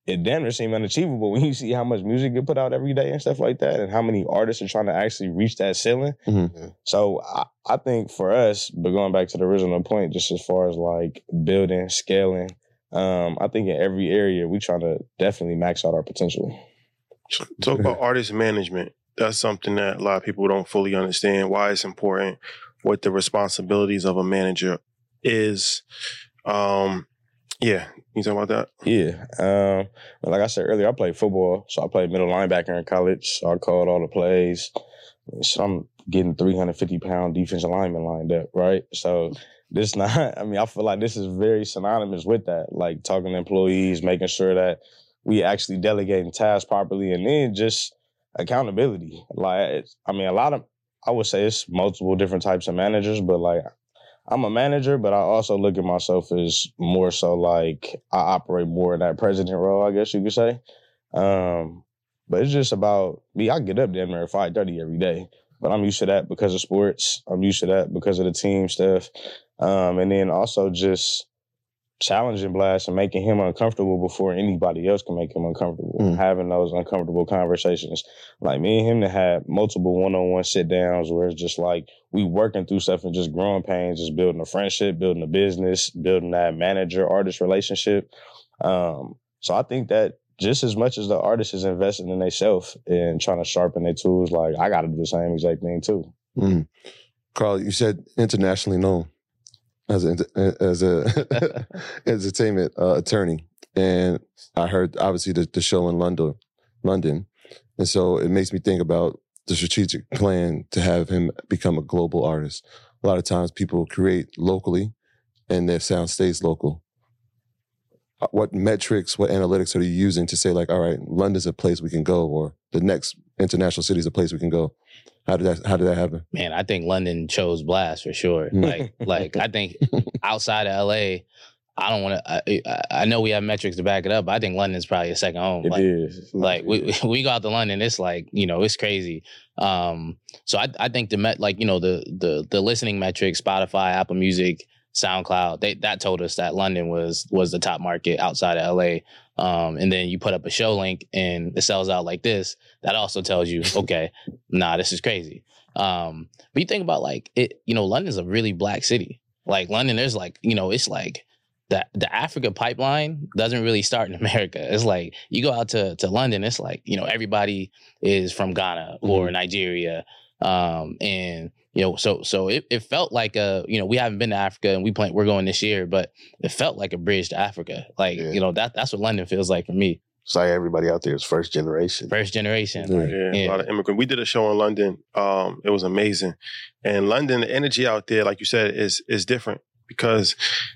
it damn near seemed unachievable when you see how much music get put out every day and stuff like that, and how many artists are trying to actually reach that ceiling. Mm-hmm. So I, I think for us, but going back to the original point, just as far as like building, scaling, um, I think in every area we trying to definitely max out our potential. Talk about artist management. That's something that a lot of people don't fully understand, why it's important, what the responsibilities of a manager is. Um, yeah, you talk about that? Yeah. Um, like I said earlier, I played football, so I played middle linebacker in college. So I called all the plays. So I'm getting three hundred fifty pound defensive linemen lined up, right? So this not, I mean, I feel like this is very synonymous with that, like talking to employees, making sure that we actually delegating tasks properly, and then just accountability. Like, I mean, a lot of, I would say it's multiple different types of managers, but like, I'm a manager, but I also look at myself as more so like I operate more in that president role, I guess you could say. Um, but it's just about me. I get up damn near five thirty every day, but I'm used to that because of sports. I'm used to that because of the team stuff. Um, and then also just challenging Blast and making him uncomfortable before anybody else can make him uncomfortable. Mm. Having those uncomfortable conversations. Like me and him that had multiple one-on-one sit downs where it's just like we working through stuff and just growing pains, just building a friendship, building a business, building that manager-artist relationship. Um, so I think that just as much as the artist is investing in themselves and trying to sharpen their tools, like I got to do the same exact thing too. Mm. Carl, you said internationally known as a as a entertainment uh, attorney, and I heard obviously the, the show in London, London, and so it makes me think about the strategic plan to have him become a global artist. A lot of times people create locally, and their sound stays local. What metrics, what analytics are you using to say like, all right, London's a place we can go, or the next international city is a place we can go? How did that? How did that happen? Man, I think London chose Blast for sure. Like, like I think outside of L A, I don't want to. I, I know we have metrics to back it up, but I think London's probably a second home. It like, is. Like we we go out to London, it's like, you know, it's crazy. Um, so I I think the met like you know the the the listening metrics, Spotify, Apple Music, SoundCloud, they that told us that London was was the top market outside of L A. Um, and then you put up a show link and it sells out like this. That also tells you, okay, nah, this is crazy. Um, but you think about like it, you know, London's a really black city. Like London, there's like, you know, it's like the the Africa pipeline doesn't really start in America. It's like you go out to to London, it's like, you know, everybody is from Ghana or mm-hmm. Nigeria. Um, and you know, so so it, it felt like a, you know, we haven't been to Africa and we plan, we're going this year, but it felt like a bridge to Africa. Like, yeah. you know, that that's what London feels like for me. It's like everybody out there is first generation. First generation. Yeah, yeah, yeah. A lot of immigrants. We did a show in London. Um, it was amazing. And London, the energy out there, like you said, is is different because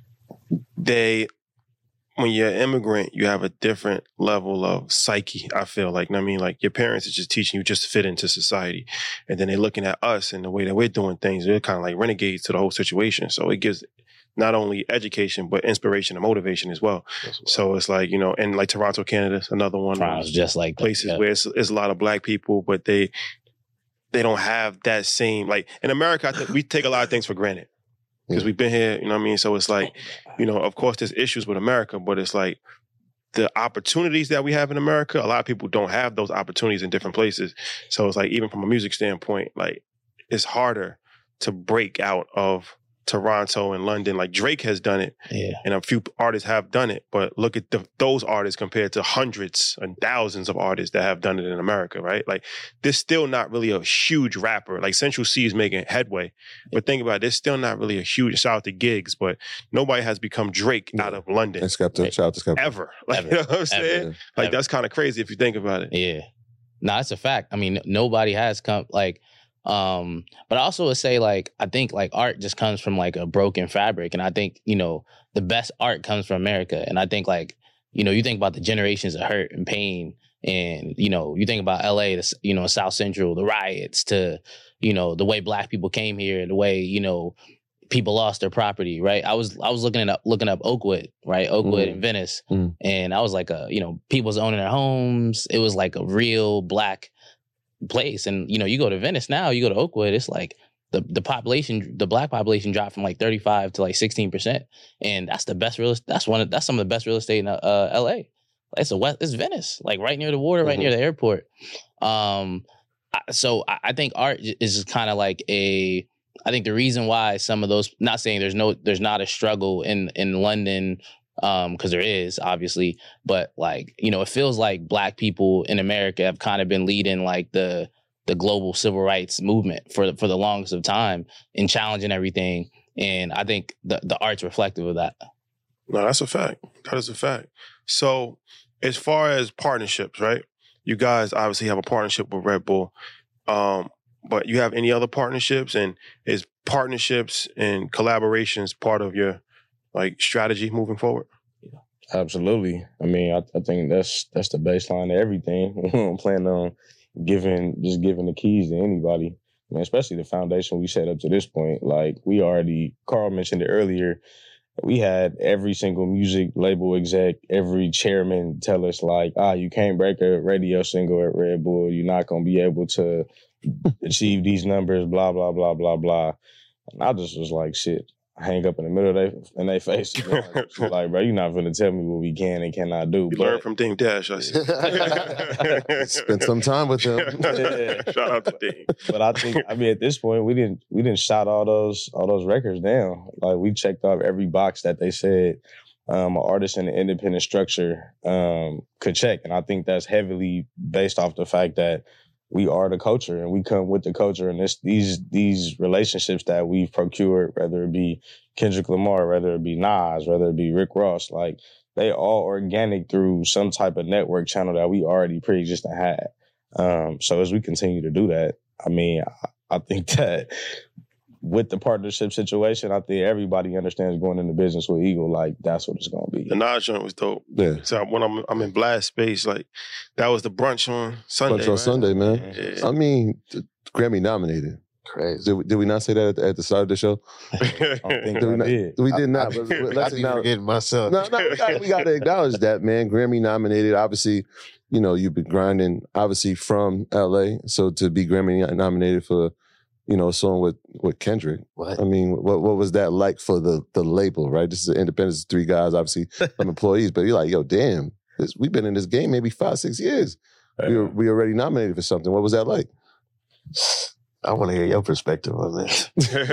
they, when you're an immigrant, you have a different level of psyche, I feel like. I mean, like your parents are just teaching you just to fit into society. And then they're looking at us and the way that we're doing things. They're kind of like renegades to the whole situation. So it gives not only education, but inspiration and motivation as well. So it's like, you know, and like Toronto, Canada, another one. Toronto's just like places that, yeah. where it's, it's a lot of black people, but they they don't have that same, like in America, I think we take a lot of things for granted. Because we've been here, you know what I mean? So it's like, you know, of course there's issues with America, but it's like the opportunities that we have in America, a lot of people don't have those opportunities in different places. So it's like, even from a music standpoint, like it's harder to break out of Toronto and London. Like Drake has done it, yeah, and a few artists have done it, but look at the, those artists compared to hundreds and thousands of artists that have done it in America, right? Like there's still not really a huge rapper. Like Central C is making headway, but think about it, there's still not really a huge, shout out to Gigs, but nobody has become Drake yeah. out of London. And Skepta, right. Shout out to Skepta. Ever. Like, Ever. You know what I'm saying? Ever. Like Ever. That's kind of crazy if you think about it. Yeah. No, that's a fact. I mean, nobody has come, like, Um, but I also would say, like, I think, like, art just comes from, like, a broken fabric. And I think, you know, the best art comes from America. And I think, like, you know, you think about the generations of hurt and pain and, you know, you think about L A, the, you know, South Central, the riots to, you know, the way black people came here, the way, you know, people lost their property, right? I was I was looking up looking up Oakwood, right? Oakwood mm. in Venice. Mm. And I was like, a, you know, people's owning their homes. It was like a real black place. And you know, you go to Venice now, you go to Oakwood, it's like the the population, the black population dropped from like thirty-five to like sixteen percent, and that's the best real that's one of that's some of the best real estate in uh, L A. It's a west, it's Venice, like right near the water, right mm-hmm. near the airport. Um, so I, I think art is kind of like a. I think the reason why some of those, not saying there's no, there's not a struggle in in London, um, because there is obviously, but like you know, it feels like Black people in America have kind of been leading like the the global civil rights movement for for the longest of time and challenging everything, and I think the the art's reflective of that. No, that's a fact. That is a fact. So, as far as partnerships, right? You guys obviously have a partnership with Red Bull. Um, But you have any other partnerships, and is partnerships and collaborations part of your like strategy moving forward? Absolutely. I mean, I, I think that's that's the baseline of everything. I'm planning on giving just giving the keys to anybody, I mean, especially the foundation we set up to this point. Like we already, Carl mentioned it earlier. We had every single music label exec, every chairman tell us like, ah, you can't break a radio single at Red Bull. You're not gonna be able to achieve these numbers, blah, blah, blah, blah, blah. And I just was like, shit, I hang up in the middle of their, in their face. Like, like, bro, you're not going to tell me what we can and cannot do. You learned from Dame Dash, I see. Spent some time with him. Yeah. Shout out to Dame. But I think, I mean, at this point, we didn't we didn't shot all those all those records down. Like, we checked off every box that they said um, an artist in an independent structure um, could check. And I think that's heavily based off the fact that we are the culture and we come with the culture, and this, these these relationships that we've procured, whether it be Kendrick Lamar, whether it be Nas, whether it be Rick Ross, like they all organic through some type of network channel that we already pre-existing had. Um, so as we continue to do that, I mean, I, I think that with the partnership situation, I think everybody understands going into business with Eagle, like that's what it's gonna be. The Nas joint was dope. Yeah. So when I'm I'm in Blast Space, like that was the brunch on Sunday. Brunch on right? Sunday, man. Yeah. I mean, Grammy nominated. Crazy. Did we, did we not say that at the, at the start of the show? I don't think Did we, I not, did. we did I, not. I, but I, let's I didn't forget myself. No, no, we got, we got to acknowledge that, man. Grammy nominated. Obviously, you know, you've been grinding, obviously, from L A. So to be Grammy nominated for, you know, a song with, with Kendrick. What? I mean, what what was that like for the the label, right? This is an independent, three guys, obviously, some employees. But you're like, yo, damn, this, we've been in this game maybe five, six years. Uh, We were, we already nominated for something. What was that like? I want to hear your perspective on this.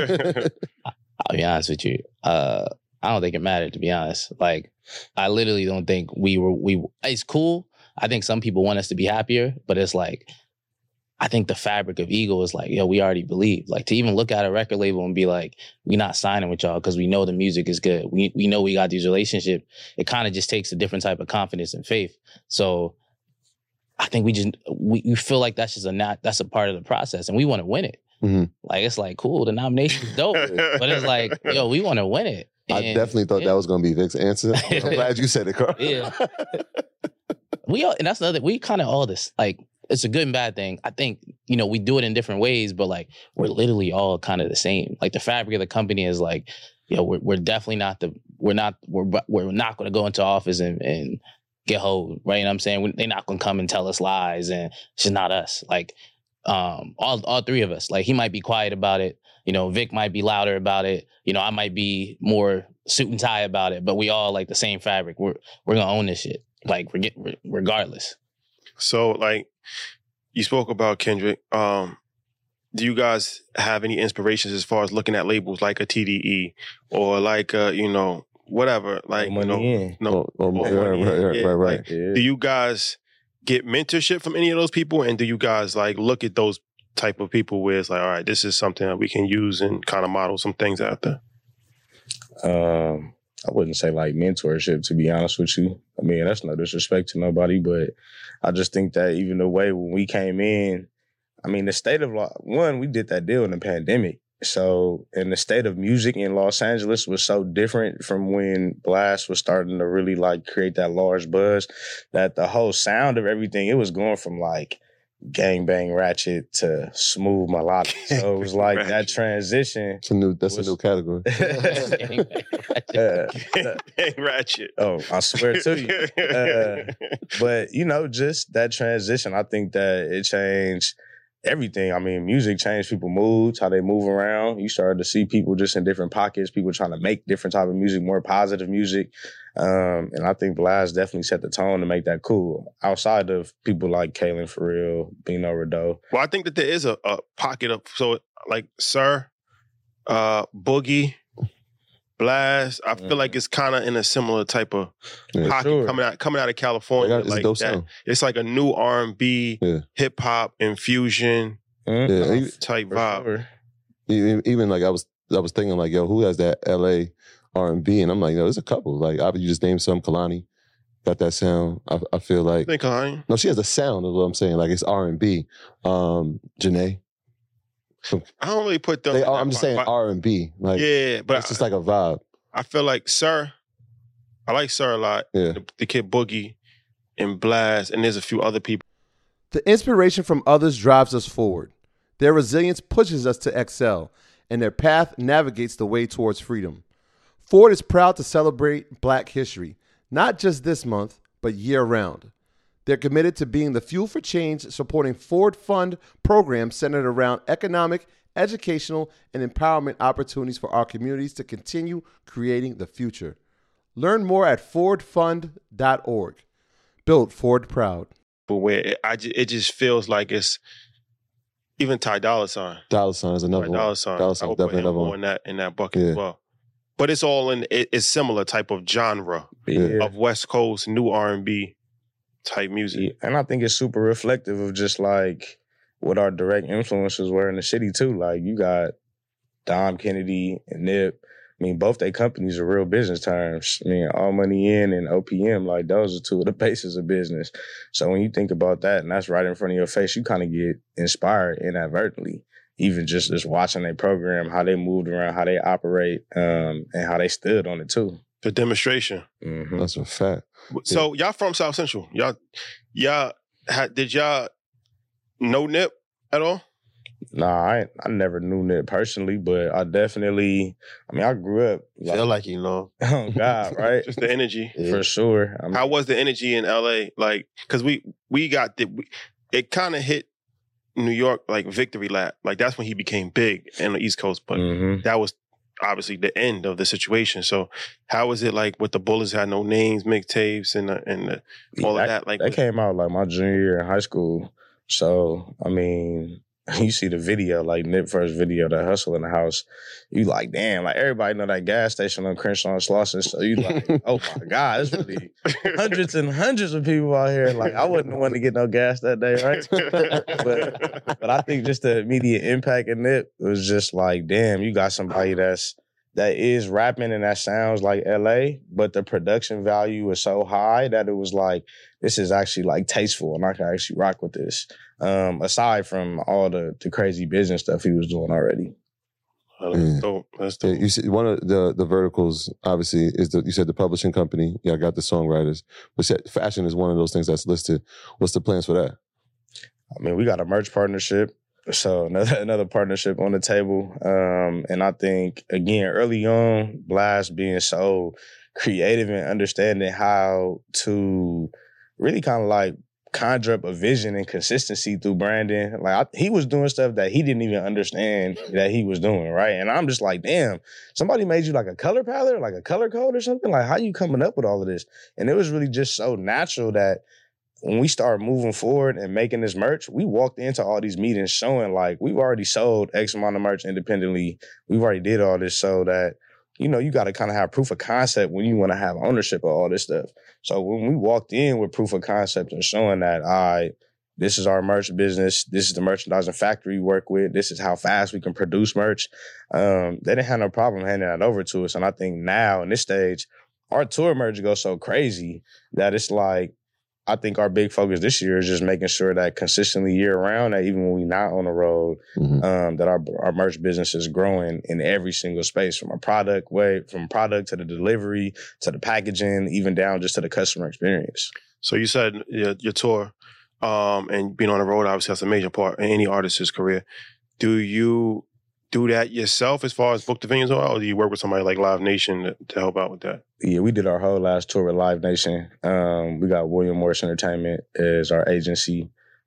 I'll be honest with you. Uh, I don't think it mattered, to be honest. Like, I literally don't think we were, we, it's cool. I think some people want us to be happier, but it's like, I think the fabric of Eagle is like, yo, we already believe. Like, to even look at a record label and be like, we're not signing with y'all because we know the music is good. We we know we got these relationships. It kind of just takes a different type of confidence and faith. So I think we just, we, we feel like that's just a not, that's a part of the process, and we want to win it. Mm-hmm. Like, it's like, cool, the nomination is dope, but it's like, yo, we want to win it. I And, definitely thought yeah. that was going to be Vic's answer. I'm glad you said it, Carl. Yeah. We all, and that's another, we kind of all this, like, it's a good and bad thing. I think, you know, we do it in different ways, but like, we're literally all kind of the same. Like, the fabric of the company is like, you know, we're, we're definitely not the, we're not, we're, we're not going to go into office and, and get hold, right? You know what I'm saying? They're not going to come and tell us lies, and it's just not us. Like, um, all, all three of us, like, he might be quiet about it. You know, Vic might be louder about it. You know, I might be more suit and tie about it, but we all like the same fabric. We're, we're going to own this shit. Like, forget, regardless. So, like, you spoke about Kendrick. Um, do you guys have any inspirations as far as looking at labels like a T D E or like, a, you know, whatever? Like, Money you know, in. no, Oh, oh, or right, Money right, In. right, Yeah, right, right. like, Yeah. do you guys get mentorship from any of those people? And do you guys, like, look at those type of people where it's like, all right, this is something that we can use and kind of model some things after? Um, I wouldn't say like mentorship, to be honest with you. I mean, that's no disrespect to nobody, but I just think that even the way when we came in, I mean, the state of, one, we did that deal in the pandemic. So, and the state of music in Los Angeles was so different from when Blast was starting to really like create that large buzz, that the whole sound of everything, it was going from like gangbang ratchet to smooth melodic. So it was like that Ratchet. transition. It's a new, that's was- a new category. Uh, Hey, Ratchet. oh, I swear to you. Uh, but, you know, just that transition, I think that it changed everything. I mean, music changed people's moods, how they move around. You started to see people just in different pockets, people trying to make different type of music, more positive music. Um, and I think Blast definitely set the tone to make that cool. Outside of people like Kalen For Real, Bino Rideau. Well, I think that there is a, a pocket of, so like Sir, uh, Boogie, Blast. I feel mm. like it's kind of in a similar type of yeah, pocket sure. coming out coming out of California. Yeah, like that. Sound. It's like a new R and B, yeah. hip hop infusion mm. yeah, type vibe. Sure. Even, even like I was, I was thinking like, yo, who has that L A R and B? And I'm like, no, there's a couple. Like, I, you just named some. Kalani got that sound. I, I feel like. I think Kalani. No, she has a sound. Is what I'm saying. Like it's R and B. Um, Janae. I don't really put them. They are, I'm just saying R and B. Like, yeah, but it's just like a vibe. I feel like Sir, I like Sir a lot. Yeah. The, the Kid Boogie and Blast, and there's a few other people. The inspiration from others drives us forward. Their resilience pushes us to excel, and their path navigates the way towards freedom. Ford is proud to celebrate Black history, not just this month, but year-round. They're committed to being the fuel for change, supporting Ford Fund programs centered around economic, educational, and empowerment opportunities for our communities to continue creating the future. Learn more at ford fund dot org. Build Ford proud. But where it, I just, it just feels like it's even Ty Dolla $ign. Dolla $ign is another Ty one. Dolla $ign. Dolla $ign I would definitely put him another one in that in that bucket yeah. as well. But it's all in. It, it's similar type of genre yeah. of West Coast new R and B type music. Yeah. And I think it's super reflective of just like what our direct influences were in the city too. Like you got Dom Kennedy and Nip. I mean, both their companies are real business terms. I mean, All Money In and O P M, like those are two of the bases of business. So when you think about that and that's right in front of your face, you kind of get inspired inadvertently. Even just, just watching their program, how they moved around, how they operate, um, and how they stood on it too. The demonstration. Mm-hmm. That's a fact. So y'all from South Central. Y'all, y'all, had, did y'all know Nip at all? Nah, I I never knew Nip personally, but I definitely, I mean, I grew up. Like, feel like you know. Oh, God, right? Just the energy. Yeah. For sure. I mean, how was the energy in L A? Like, because we, we got, the, we, it kind of hit New York like victory lap. Like, that's when he became big in the East Coast, but mm-hmm. that was obviously the end of the situation. So how was it like with the Bullets Had No Names, mixtapes, and, the, and the, all that, of that? Like That with, came out like my junior year in high school. So, I mean... You see the video, like Nip first video, that Hustle in the House. You like, damn, like everybody know that gas station on Crenshaw and Slauson. So you like, oh my God, it's really hundreds and hundreds of people out here. Like I wouldn't want to get no gas that day, right? but but I think just the immediate impact of Nip was just like, damn, you got somebody that's that is rapping and that sounds like L A, but the production value is so high that it was like, this is actually like tasteful and I can actually rock with this. Um, aside from all the, the crazy business stuff he was doing already. Oh, that's dope. That's dope. Yeah, you see, one of the, the verticals, obviously, is the you said the publishing company. Yeah, I got the songwriters. But said fashion is one of those things that's listed. What's the plans for that? I mean, we got a merch partnership. So another another partnership on the table. Um, and I think, again, early on, Blast being so creative and understanding how to really kind of like conjure up a vision and consistency through branding. Like I, he was doing stuff that he didn't even understand that he was doing, right? And I'm just like, damn, somebody made you like a color palette, like a color code or something? Like how you coming up with all of this? And it was really just so natural that when we started moving forward and making this merch, we walked into all these meetings showing like we've already sold X amount of merch independently. We've already did all this so that, you know, you got to kind of have proof of concept when you want to have ownership of all this stuff. So when we walked in with proof of concept and showing that, all right, this is our merch business, this is the merchandising factory we work with, this is how fast we can produce merch, um, they didn't have no problem handing that over to us. And I think now in this stage, our tour merch goes so crazy that it's like, I think our big focus this year is just making sure that consistently year round, that even when we're not on the road, mm-hmm. um, that our our merch business is growing in every single space, from a product way, from product to the delivery to the packaging, even down just to the customer experience. So you said your, your tour um, and being on the road, obviously that's a major part in any artist's career. Do you do that yourself as far as book the venues, or do you work with somebody like Live Nation to, to help out with that? Yeah, we did our whole last tour with Live Nation. Um, we got William Morris Entertainment as our agency.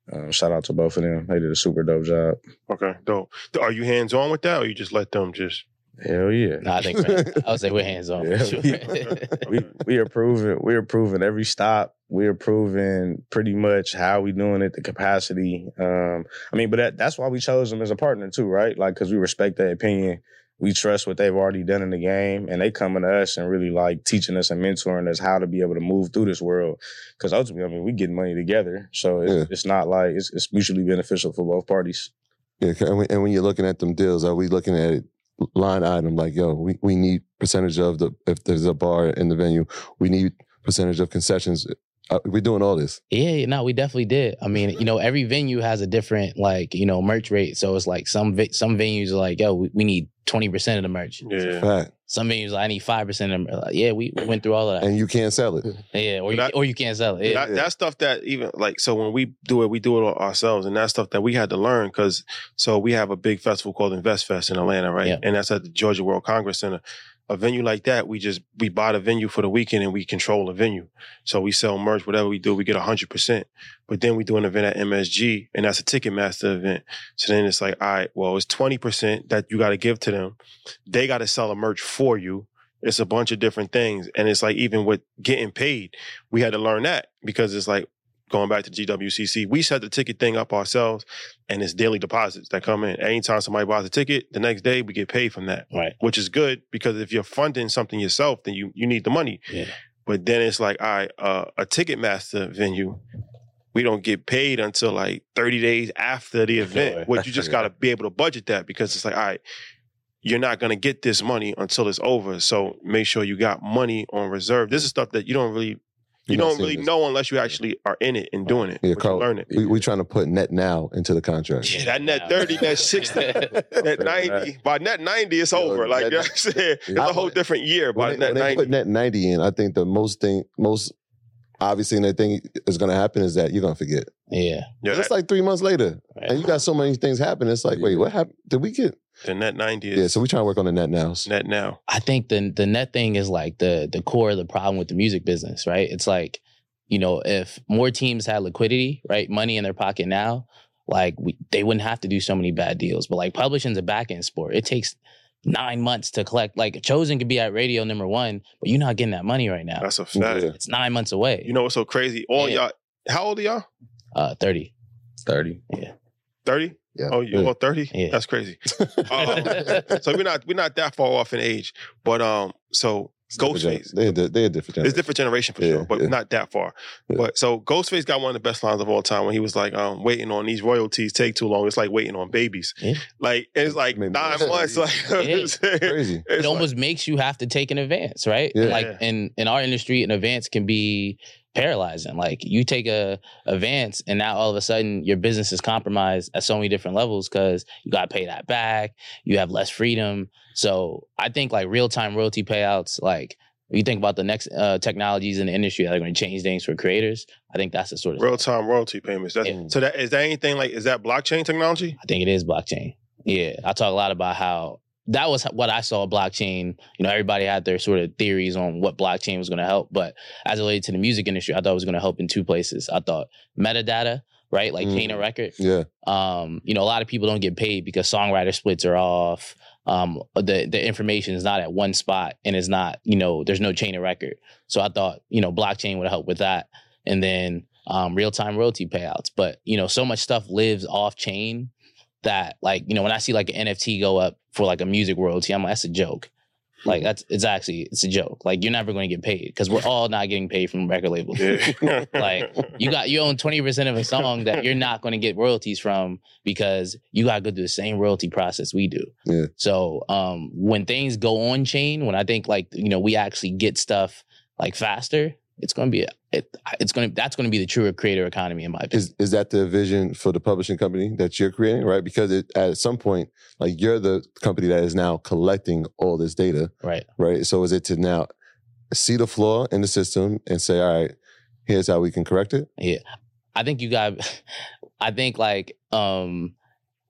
Um, shout out to both of them. They did a super dope job. Okay, dope. Are you hands on with that, or you just let them just? Hell yeah. No, I think we're, I would say we're hands on. Yeah, for sure. we, we we are proving we are proving every stop. We are proving pretty much how we doing it, the capacity. Um, I mean, but that, that's why we chose them as a partner too, right? Like, because we respect their opinion. We trust what they've already done in the game, and they coming to us and really like teaching us and mentoring us how to be able to move through this world. Because ultimately, I mean, we get money together, so it's, Yeah. it's not like it's, it's mutually beneficial for both parties. Yeah, and when, and when you're looking at them deals, are we looking at it line item like, yo, we, we need percentage of the, if there's a bar in the venue, we need percentage of concessions. Uh, we're doing all this. Yeah, no, we definitely did. I mean, you know, every venue has a different, like, you know, merch rate. So it's like some vi- some venues are like, yo, we, we need twenty percent of the merch. Yeah. Fact. Some venues, like, I need five percent of them. Like, yeah, we, we went through all of that. And you can't sell it. Yeah, or you, That- or you can't sell it. Yeah. That, that's stuff that even like so when we do it, we do it ourselves, and that's stuff that we had to learn because so we have a big festival called Invest Fest in Atlanta, right? Yeah. And that's at the Georgia World Congress Center. A venue like that, we just we buy the venue for the weekend and we control the venue. So we sell merch, whatever we do, we get a hundred percent. But then we do an event at M S G, and that's a Ticketmaster event. So then it's like, all right, well, it's twenty percent that you got to give to them. They got to sell a merch for you. It's a bunch of different things. And it's like, even with getting paid, we had to learn that because it's like, going back to G W C C, we set the ticket thing up ourselves, and it's daily deposits that come in. Anytime somebody buys a ticket, the next day we get paid from that, Right. which is good because if you're funding something yourself, then you, you need the money. Yeah. But then it's like, all right, uh, a Ticketmaster venue, we don't get paid until like thirty days after the event, Sure. which you just got to be able to budget that because it's like, all right, you're not going to get this money until it's over. So make sure you got money on reserve. This is stuff that you don't really You You're not don't seeing really this. know unless you actually are in it and doing it. Yeah, but Carl, you learn it. we, we trying to put net now into the contract. Yeah, that net thirty, that sixty, that ninety. By net ninety, it's Yo, over. Like net- you know what I'm saying? It's I- a whole different year by When they, net when they ninety. put net ninety in, I think the most thing, most obviously, the thing is going to happen is that you're going to forget. Yeah. Yeah, It's that, like three months later, Right. and you got so many things happening. It's like, wait, what happened? Did we get? the net ninety is Yeah, so we trying to work on the net now. net now. I think the the net thing is like the the core of the problem with the music business, right? It's like, you know, if more teams had liquidity, right, money in their pocket now, like we, they wouldn't have to do so many bad deals. But like publishing's a back end sport. It takes nine months to collect. Like Chosen could be at radio number one, but you're not getting that money right now. That's a fact. Yeah. It's nine months away. You know what's so crazy? All Yeah. y'all, how old are y'all? uh, thirty. thirty. thirty? Yeah. Oh, you Yeah. all thirty? Yeah. That's crazy. Um, so we're not we're not that far off in age, but um, so Ghostface. They're, they're, they're different. It's a different generation for Yeah, sure, but yeah. not that far. Yeah. But so Ghostface got one of the best lines of all time when he was like, um, waiting on these royalties take too long. It's like waiting on babies. Yeah. Like it's like Maybe nine that's months. Like Yeah. it's Crazy. It almost makes you have to take an advance, right? Yeah. Like Yeah. in in our industry, an advance can be paralyzing. Like you take a advance, and now all of a sudden your business is compromised at so many different levels because you got to pay that back. You have less freedom. So I think like real time royalty payouts, like when you think about the next uh, technologies in the industry that are going to change things for creators, I think that's the sort of real time royalty payments. That's, Yeah. So that is that anything like is that blockchain technology? I think it is blockchain. Yeah, I talk a lot about how that was what I saw blockchain. You know, everybody had their sort of theories on what blockchain was going to help, but as it related to the music industry, I thought it was going to help in two places. I thought metadata, right, like Mm. chain of record. Yeah. Um, you know, a lot of people don't get paid because songwriter splits are off. Um, the the information is not at one spot, and it's not, you know, there's no chain of record. So I thought, you know, blockchain would help with that, and then um, real time royalty payouts. But you know, so much stuff lives off chain that, like, you know, when I see like an N F T go up for like a music royalty, I'm like, that's a joke. Like that's it's actually it's a joke. Like you're never going to get paid because we're all not getting paid from record labels. Yeah. Like you got you own twenty percent of a song that you're not going to get royalties from because you got to go through the same royalty process we do. Yeah. So um, when things go on chain, when I think like, you know, we actually get stuff like faster, it's going to be it, it's going to that's going to be the truer creator economy in my opinion. Is is that the vision for the publishing company that you're creating, right? Because it, at some point, like you're the company that is now collecting all this data, Right. right? So is it to now see the flaw in the system and say, all right, here's how we can correct it? I think you got, I think like, um,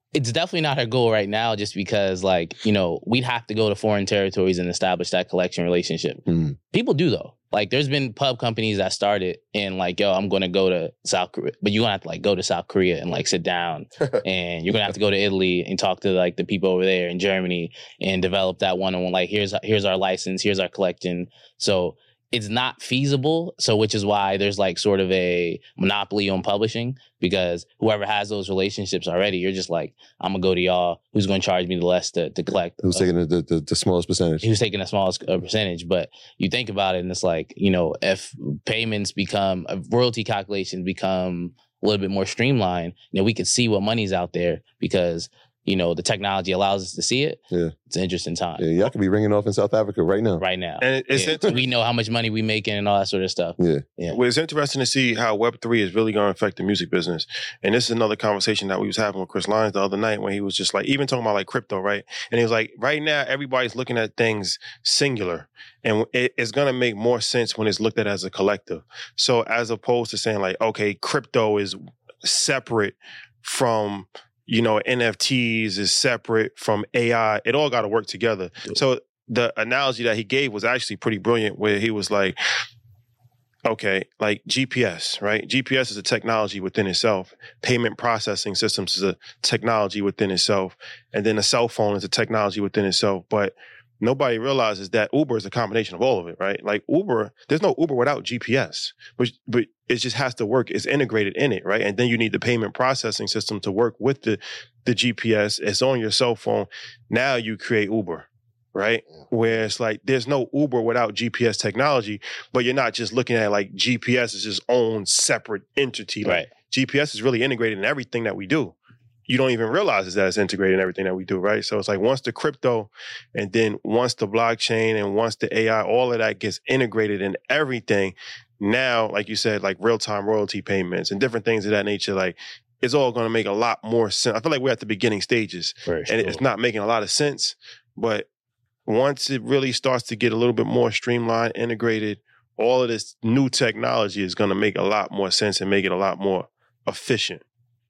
it's definitely not our goal right now, just because, like, you know, we'd have to go to foreign territories and establish that collection relationship. Mm. People do, though. Like, there's been pub companies that started and, like, yo, I'm going to go to South Korea. But you're going to have to, like, go to South Korea and, like, sit down. And you're going to have to go to Italy and talk to, like, the people over there in Germany and develop that one-on-one. Like, here's here's our license. Here's our collection. So it's not feasible. So which is why there's, like, sort of a monopoly on publishing, because whoever has those relationships already, you're just like, I'm going to go to y'all. Who's going to charge me the less to, to collect? Who's taking the, the, the smallest percentage? Who's taking the smallest uh, percentage? But you think about it, and it's like, you know, if payments become, if royalty calculations become a little bit more streamlined, you know, we could see what money's out there, because, you know, the technology allows us to see it. Yeah. It's an interesting time. Yeah, y'all could be ringing off in South Africa right now. Right now. And it's Yeah. inter- We know how much money we making and all that sort of stuff. Yeah. Yeah. Well, it's interesting to see how Web three is really going to affect the music business. And this is another conversation that we was having with Chris Lyons the other night, when he was just like, even talking about like crypto, right? And he was like, right now, everybody's looking at things singular. And it, it's going to make more sense when it's looked at as a collective. So as opposed to saying like, okay, crypto is separate from, you know, N F Ts, is separate from A I. It all got to work together. Yeah. So the analogy that he gave was actually pretty brilliant, where he was like, okay, like G P S, right? G P S is a technology within itself. Payment processing systems is a technology within itself. And then a cell phone is a technology within itself. But nobody realizes that Uber is a combination of all of it, right? Like Uber, there's no Uber without G P S, but, but it just has to work. It's integrated in it, right? And then you need the payment processing system to work with the, the G P S. It's on your cell phone. Now you create Uber, right? Where it's like, there's no Uber without G P S technology, but you're not just looking at like G P S as its own separate entity. Like, Right. G P S is really integrated in everything that we do. You don't even realize is that it's integrated in everything that we do, right? So it's like once the crypto, and then once the blockchain, and once the A I, all of that gets integrated in everything, now, like you said, like real-time royalty payments and different things of that nature, like it's all going to make a lot more sense. I feel like we're at the beginning stages, For and sure. it's not making a lot of sense, but once it really starts to get a little bit more streamlined, integrated, all of this new technology is going to make a lot more sense and make it a lot more efficient.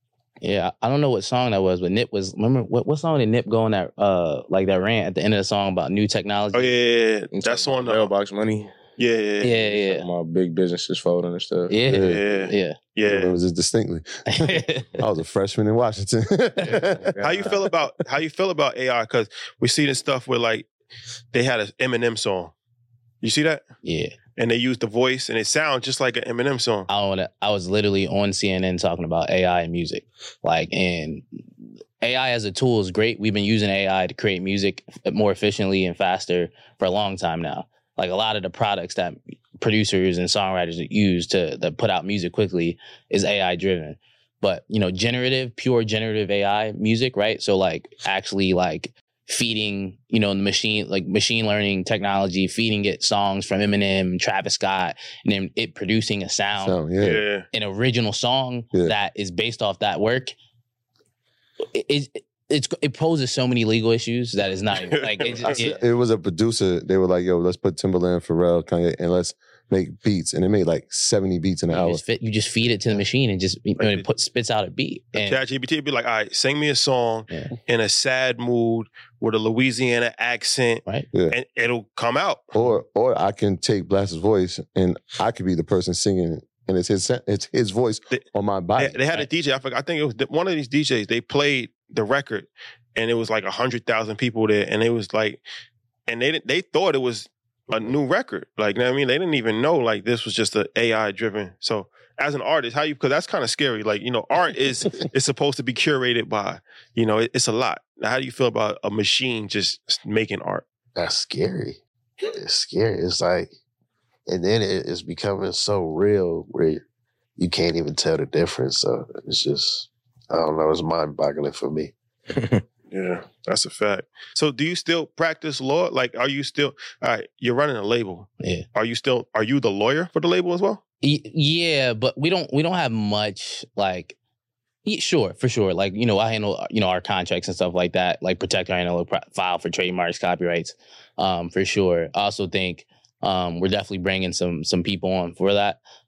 Yeah, I don't know what song that was, but Nip was, remember, what, what song did Nip go on that, uh, like that rant at the end of the song about new technology? Oh, yeah, yeah, yeah. I'm That's talking on about the mailbox money. Yeah, yeah, Yeah, yeah, Talking about big businesses folding and stuff. yeah, yeah, yeah. yeah. yeah. It was just distinctly. I was a freshman in Washington. How you feel about how you feel about A I? Because we see this stuff where like they had an Eminem song. You see that? Yeah. And they used the voice, and it sounds just like an Eminem song. I don't wanna, I was literally on C N N talking about A I and music. Like, and A I as a tool is great. We've been using A I to create music more efficiently and faster for a long time now. Like a lot of the products that producers and songwriters use to, to put out music quickly is A I driven. But, you know, generative, pure generative A I music, right? So like actually like feeding, you know, the machine, like machine learning technology, feeding it songs from Eminem, Travis Scott, and then it producing a sound, So, yeah. Yeah. an original song Yeah. that is based off that work. It, it, it's, it poses so many legal issues that is not even, like, it, I it, see- it was a producer. They were like, "Yo, let's put Timberland, Pharrell, Kanye, and let's make beats." And they made like seventy beats in an you hour. just, fit, you just feed it to the machine and just, you know, it put, spits out a beat. And ChatGPT would be like, all right, sing me a song Yeah. in a sad mood with a Louisiana accent, right. and it'll come out. Or, or I can take Blast's voice, and I could be the person singing, and it's his, it's his voice They- on my body. They, they had a D J. I forgot. I think it was the- one of these D Js. They played the record, and it was like a hundred thousand people there, and it was like, and they didn't- they thought it was a new record. Like, you know what I mean, they didn't even know like this was just a A I driven. So, as an artist, how you? Because that's kind of scary. Like, you know, art is is supposed to be curated by, you know, it, it's a lot. Now, how do you feel about a machine just making art? That's scary. It's scary. It's like, and then it, it's becoming so real where you can't even tell the difference. So it's just, I don't know, it's mind boggling for me. Yeah, that's a fact. So do you still practice law? Like, are you still, all right, you're running a label. Yeah. Are you still, are you the lawyer for the label as well? Y- Yeah, but we don't we don't have much like yeah, sure, for sure. Like, you know, I handle, you know, our contracts and stuff like that, like protect our handle file for trademarks, copyrights, um, for sure. I also think um, we're definitely bringing some some people on for that.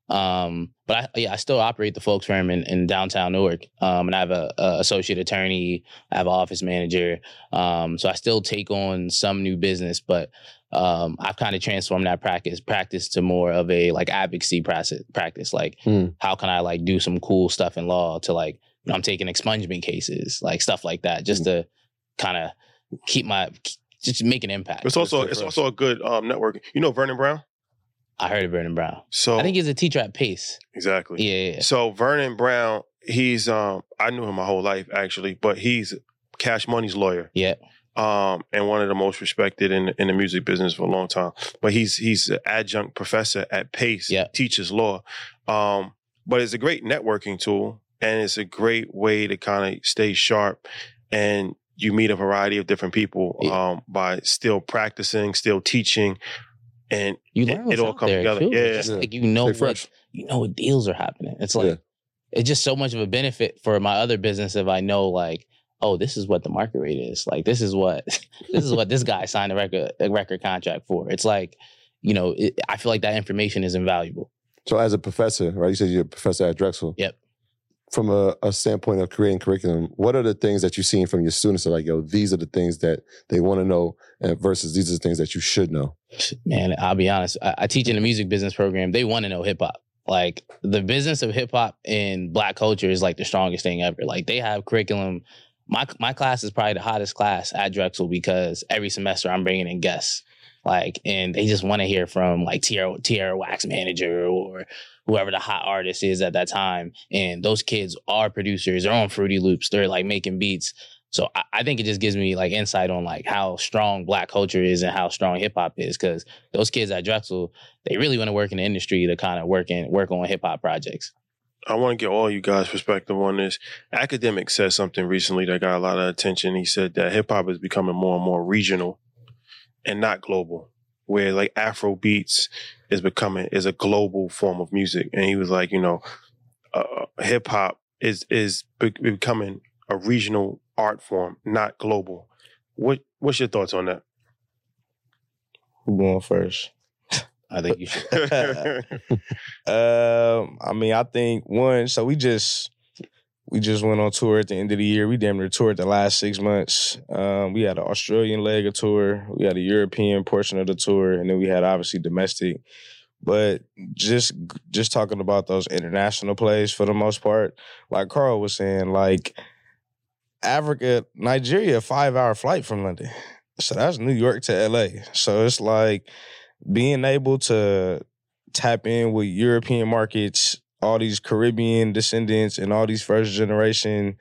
Um, but I, yeah, I still operate the folks firm in, in downtown Newark. Um, and I have a, a associate attorney. I have an office manager. Um, so I still take on some new business, but um, I've kind of transformed that practice practice to more of a like advocacy practice. Practice like Mm. how can I like do some cool stuff in law to like you know, I'm taking expungement cases, like stuff like that, just to kind of keep my just make an impact. It's also good it's for us. also a good um, network. You know Vernon Brown? I heard of Vernon Brown. So I think he's a teacher at Pace. exactly. Yeah, yeah, yeah. So Vernon Brown, he's um I knew him my whole life actually, but he's Cash Money's lawyer. Yeah. Um, and one of the most respected in in the music business for a long time. But he's he's an adjunct professor at Pace, Yeah. teaches law. Um, but it's a great networking tool, and it's a great way to kind of stay sharp, and you meet a variety of different people Yeah. um, by still practicing, still teaching, and You it, learn what's it all out comes there, together. too. Yeah, It's just yeah. like you know Stay what fresh. you know what deals are happening. It's like Yeah. it's just so much of a benefit for my other business if I know like, oh, this is what the market rate is. Like this is what this is what this guy signed a record a record contract for. It's like, you know, it, I feel like that information is invaluable. So as a professor, right? You said you're a professor at Drexel. Yep. From a, a standpoint of creating curriculum, what are the things that you're seeing from your students that are like, yo, these are the things that they want to know uh, versus these are the things that you should know? Man, I'll be honest. I, I teach in a music business program. They want to know hip hop. Like the business of hip hop in Black culture is like the strongest thing ever. Like they have curriculum. My my class is probably the hottest class at Drexel because every semester I'm bringing in guests. Like, and they just want to hear from like Tierra, Tierra Wax manager or whoever the hot artist is at that time. And those kids are producers. They're on Fruity Loops. They're like making beats. So I, I think it just gives me like insight on like how strong Black culture is and how strong hip hop is. Cause those kids at Drexel, they really want to work in the industry to kind of work in, work on hip hop projects. I want to get all you guys' perspective on this. Academic said something recently that got a lot of attention. He said that hip hop is becoming more and more regional and not global, where like Afro beats is becoming is a global form of music. And he was like, you know, uh, hip hop is is be- becoming a regional art form, not global. What what's your thoughts on that? Who going first? I think you should. um, I mean, I think one. So we just we just went on tour at the end of the year. We damn near toured the last six months. Um, we had an Australian leg of tour. We had a European portion of the tour, and then we had obviously domestic. But just just talking about those international plays for the most part, like Carl was saying, like Africa, Nigeria, a five hour flight from London. So that's New York to L A. So it's like being able to tap in with European markets, all these Caribbean descendants and all these first generation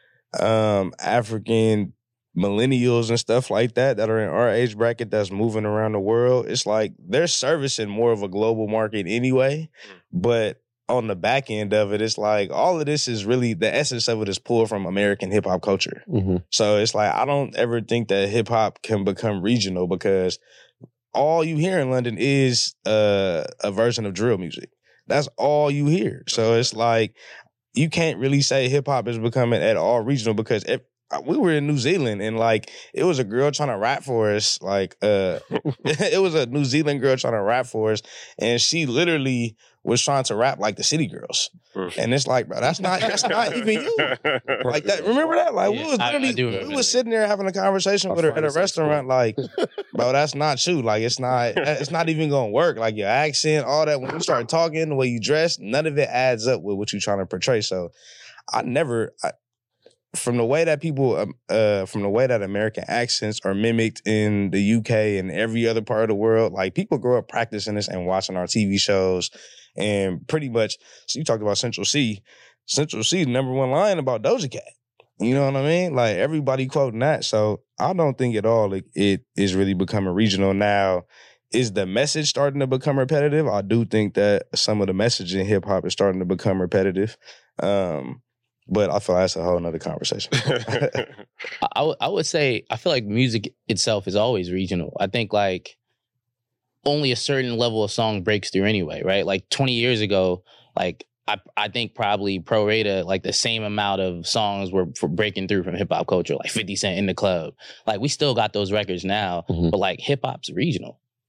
um, African millennials and stuff like that that are in our age bracket that's moving around the world. It's like they're servicing more of a global market anyway. But on the back end of it, it's like all of this is really, the essence of it is pulled from American hip hop culture. Mm-hmm. So it's like, I don't ever think that hip hop can become regional because all you hear in London is uh, a version of drill music. That's all you hear. So it's like, you can't really say hip hop is becoming at all regional because if, we were in New Zealand and like, it was a girl trying to rap for us. Like, uh, it was a New Zealand girl trying to rap for us. And she literally was trying to rap like the City Girls. And it's like, bro, that's not, that's not even you. Like that. Remember that? Like Yeah, we was I- I literally, do we remember was that. sitting there having a conversation I with her find at a this so restaurant. Like, bro, that's not you. Like, it's not, it's not even gonna work. Like your accent, all that. When you start talking, the way you dress, none of it adds up with what you're trying to portray. So I never, I, from the way that people, um, uh, from the way that American accents are mimicked in the U K and every other part of the world, like people grow up practicing this and watching our T V shows. And pretty much, so you talked about Central C. Central C's number one line about Doja Cat. You know what I mean? Like everybody quoting that. So I don't think at all it, it is really becoming regional now. Is the message starting to become repetitive? I do think that some of the message in hip hop is starting to become repetitive. Um, but I feel like that's a whole nother conversation. I, I would- I would say I feel like music itself is always regional. I think like only a certain level of song breaks through anyway, right? Like twenty years ago, like I I think probably pro rata like the same amount of songs were for breaking through from hip hop culture, like fifty Cent in the Club. Like we still got those records now, Mhm. but like hip hop's regional.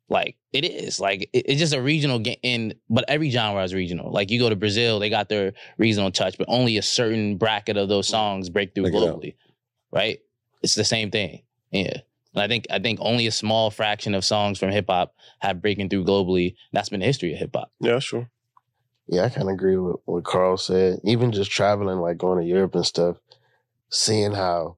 Like it is like it, it's just a regional game, and but every genre is regional. Like you go to Brazil, they got their regional touch, but only a certain bracket of those songs break through globally, right? It's the same thing, yeah. And I think I think only a small fraction of songs from hip hop have breaking through globally. That's been the history of hip hop. Yeah, sure. Yeah, I kind of agree with what Carl said. Even just traveling, like going to Europe and stuff, seeing how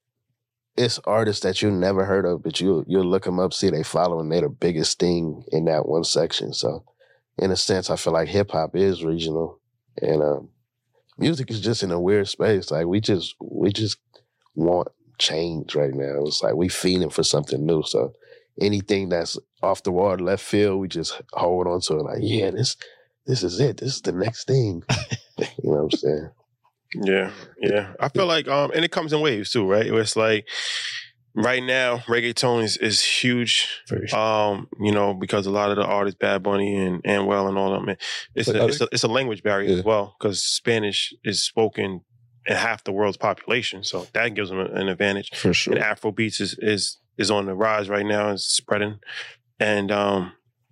it's artists that you never heard of, but you you'll look them up, see they follow, and they're the biggest thing in that one section. So, in a sense, I feel like hip hop is regional, and um, music is just in a weird space. Like we just we just want change right now. It's like we feeding for something new. So, anything that's off the wall, left field, we just hold on to it. Like, yeah, this this is it. This is the next thing. You know what I'm saying? Yeah, yeah. I feel like, um, and it comes in waves too, right? It's like right now, reggaeton is, is huge, Sure. um, you know, because a lot of the artists, Bad Bunny and and Well and all of them, it's a, it's a it's a language barrier Yeah. as well because Spanish is spoken in half the world's population, so that gives them an advantage. For sure. And Afrobeats is is is on the rise right now, it's spreading, and um,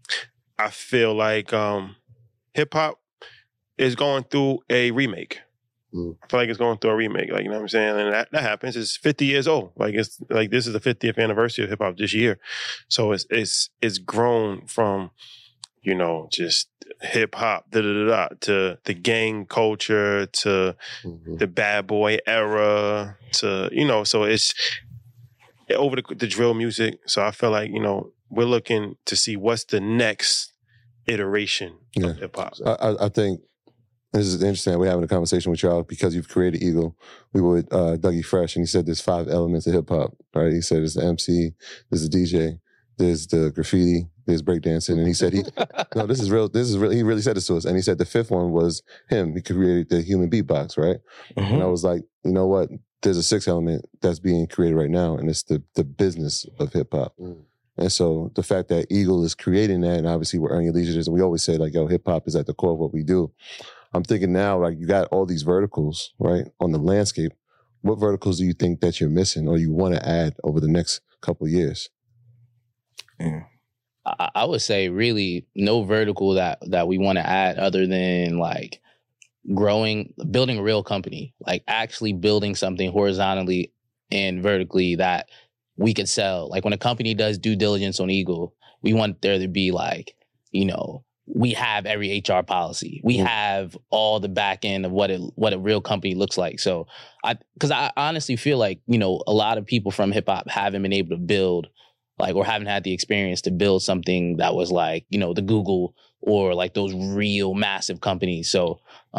I feel like um, hip hop is going through a remake. I feel like it's going through a remake, like, you know what I'm saying? And that, that happens. It's fifty years old. Like, it's like this is the fiftieth anniversary of hip hop this year. So it's it's it's grown from, you know, just hip hop da da da da to the gang culture to Mm-hmm. the bad boy era to, you know, so it's over the, the drill music. So I feel like, you know, we're looking to see what's the next iteration Yeah. of hip hop. I, I, I think this is interesting. We're having a conversation with y'all because you've created Eagle. We were with uh, Dougie Fresh, and he said there's five elements of hip hop, right? He said there's the M C, there's the D J, there's the graffiti, there's breakdancing, and he said he no, this is real. This is real. He really said this to us, and he said the fifth one was him. He created the human beatbox, right? Mm-hmm. And I was like, you know what? There's a sixth element that's being created right now, and it's the the business of hip hop. Mm. And so the fact that Eagle is creating that, and obviously we're earning leisure, and we always say like, yo, hip hop is at the core of what we do. I'm thinking now, like you got all these verticals, right, on the landscape. What verticals do you think that you're missing or you want to add over the next couple of years? I, I would say really no vertical that that we want to add other than like growing, building a real company, like actually building something horizontally and vertically that we could sell. Like when a company does due diligence on Eagle, we want there to be like, you know, we have every H R policy. We Mm. have all the back end of what it what a real company looks like. So I because I honestly feel like, you know, a lot of people from hip hop haven't been able to build like or haven't had the experience to build something that was like, you know, the Google or like those real massive companies. So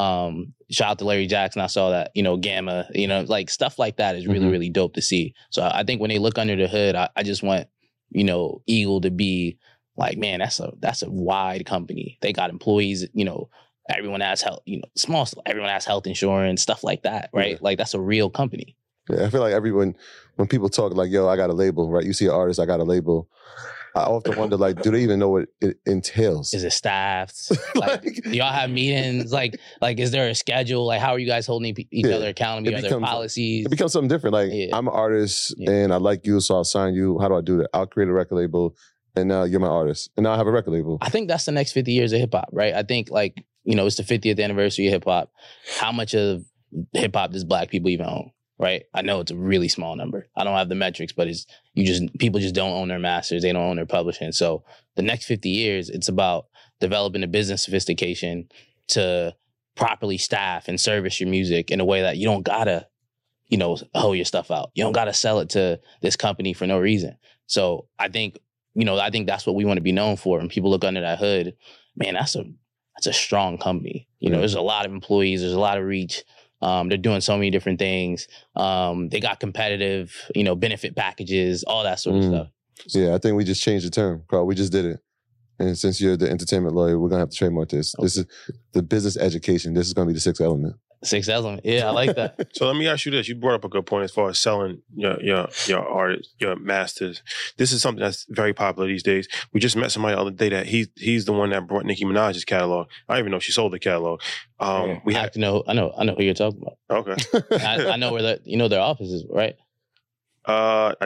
um shout out to Larry Jackson. I saw that, you know, Gamma, you know, like stuff like that is really, Mhm. really dope to see. So I think when they look under the hood, I, I just want, you know, Eagle to be like, man, that's a that's a wide company. They got employees, you know, everyone has health, you know, small stuff. Everyone has health insurance, stuff like that, right? Yeah. Like that's a real company. Yeah, I feel like everyone, when people talk like, yo, I got a label, right? You see an artist, I got a label. I often wonder, like, do they even know what it entails? Is it staffed? Like, do y'all have meetings? Like, like, is there a schedule? Like, how are you guys holding pe- each Yeah. other accountable? It Are there becomes- policies? It becomes something different. Like, Yeah. I'm an artist Yeah. and I like you, so I'll sign you. How do I do that? I'll create a record label and now you're my artist. And now I have a record label. I think that's the next fifty years of hip hop, right? I think like, you know, it's the fiftieth anniversary of hip hop. How much of hip hop does Black people even own, right? I know it's a really small number. I don't have the metrics, but it's, you just, people just don't own their masters. They don't own their publishing. So the next fifty years, it's about developing a business sophistication to properly staff and service your music in a way that you don't gotta, you know, hold your stuff out. You don't gotta sell it to this company for no reason. So I think, you know, I think that's what we want to be known for. And people look under that hood, man, that's a that's a strong company. You know, Yeah. there's a lot of employees, there's a lot of reach. Um, they're doing so many different things. Um, they got competitive, you know, benefit packages, all that sort of Mm. stuff. Yeah, I think we just changed the term, Carl. We just did it. And since you're the entertainment lawyer, we're going to have to trademark this. This is the business education. This is going to be the sixth element. Six element. Yeah, I like that. So let me ask you this. You brought up a good point as far as selling your your your art, your masters. This is something that's very popular these days. We just met somebody the other day that he he's the one that brought Nicki Minaj's catalog. I don't even know if she sold the catalog. Um, Yeah. we I had have to know. I know. I know who you're talking about. okay. I, I know where the you know their office is, right? Uh, I don't.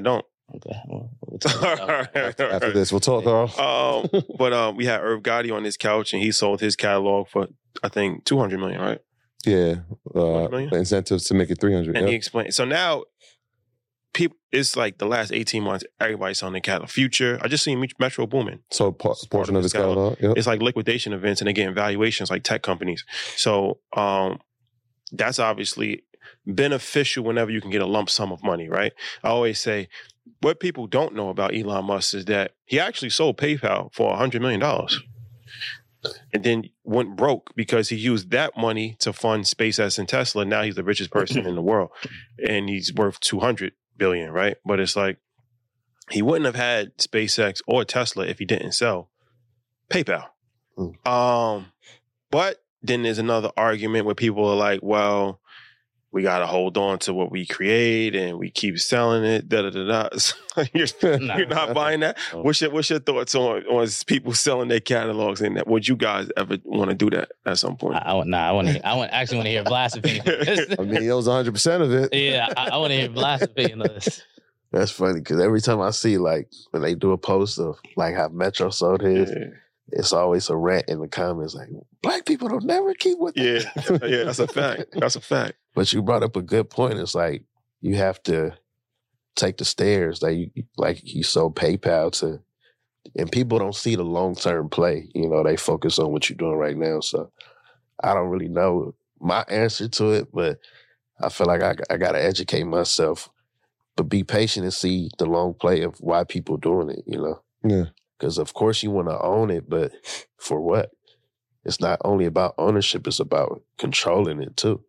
Okay. Well, we'll all right, After, all after right. this, we'll talk, Carl. Um, but um, we had Irv Gotti on his couch, and he sold his catalog for I think two hundred million, right? Yeah, uh, million? incentives to make it three hundred. And Yep. he explained. So now, people, it's like the last eighteen months, everybody's selling their catalog. Future, I just seen Metro Boomin. So par- It's part portion of of his his catalog. Yep. It's like liquidation events, and they're getting valuations like tech companies. So um, that's obviously beneficial whenever you can get a lump sum of money, right? I always say, what people don't know about Elon Musk is that he actually sold PayPal for one hundred million dollars. And then went broke because he used that money to fund SpaceX and Tesla. Now he's the richest person in the world, and he's worth two hundred billion, right? But it's like he wouldn't have had SpaceX or Tesla if he didn't sell PayPal. Mm. Um, but then there's another argument where people are like, well, we got to hold on to what we create and we keep selling it. Da da da da. So you're, Nah. you're not buying that. Oh. What's your What's your thoughts on on people selling their catalogs and that? Would you guys ever want to do that at some point? I, I want. Nah, I want to. I want actually want to hear Blast's opinion. on this. I mean, he owns one hundred percent of it. Yeah, I, I want to hear Blast's opinion on this. That's funny because every time I see like when they do a post of like how Metro sold his, Yeah. it's always a rant in the comments like black people don't never keep with Yeah, that. yeah, that's a fact. That's a fact. But you brought up a good point. It's like you have to take the stairs that you like you sold PayPal to, and people don't see the long term play. You know, they focus on what you're doing right now. So I don't really know my answer to it, but I feel like I, I got to educate myself, but be patient and see the long play of why people doing it. You know, Yeah. because of course you want to own it, but for what? It's not only about ownership; it's about controlling it too.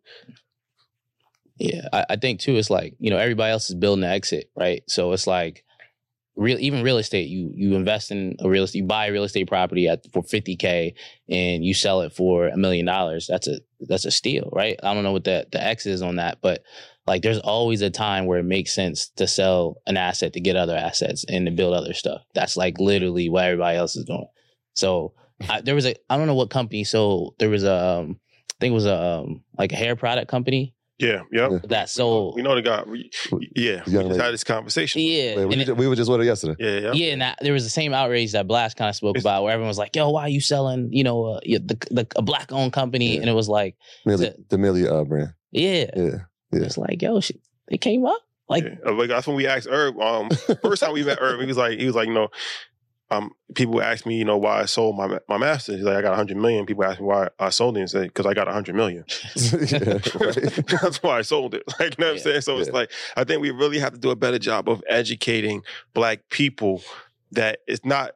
Yeah, I, I think too. It's like, you know, everybody else is building an exit, right? So it's like, real even real estate. You you invest in a real estate, you buy a real estate property at for fifty K and you sell it for a million dollars. That's a that's a steal, right? I don't know what the the X is on that, but like, there's always a time where it makes sense to sell an asset to get other assets and to build other stuff. That's like literally what everybody else is doing. So I, there was a I don't know what company. So there was a um, I think it was a um, like a hair product company. Yeah, yep. Yeah. That sold. We know the guy. We, yeah, we Young just lady. had this conversation. Yeah. Wait, we, and ju- it- we were just with her yesterday. Yeah, yeah. yeah, and that, there was the same outrage that Blast kind of spoke It's- about, where everyone was like, "Yo, why are you selling? You know, uh, the, the a black owned company?" Yeah. And it was like, Millie, The- the Millie uh, brand. "Yeah, Yeah. Yeah. it's like, yo, she, it came up like, Yeah. Like that's when we asked Herb. Um, first time we met Herb, he was like, he was like, you know, um, people ask me, you know, why I sold my my master. He's like, I got a hundred million. People ask me why I sold it, and say, because I got a hundred million. Yeah, right. That's why I sold it. Like, you know what I'm Yeah. saying? So it's Yeah. like, I think we really have to do a better job of educating Black people that it's not.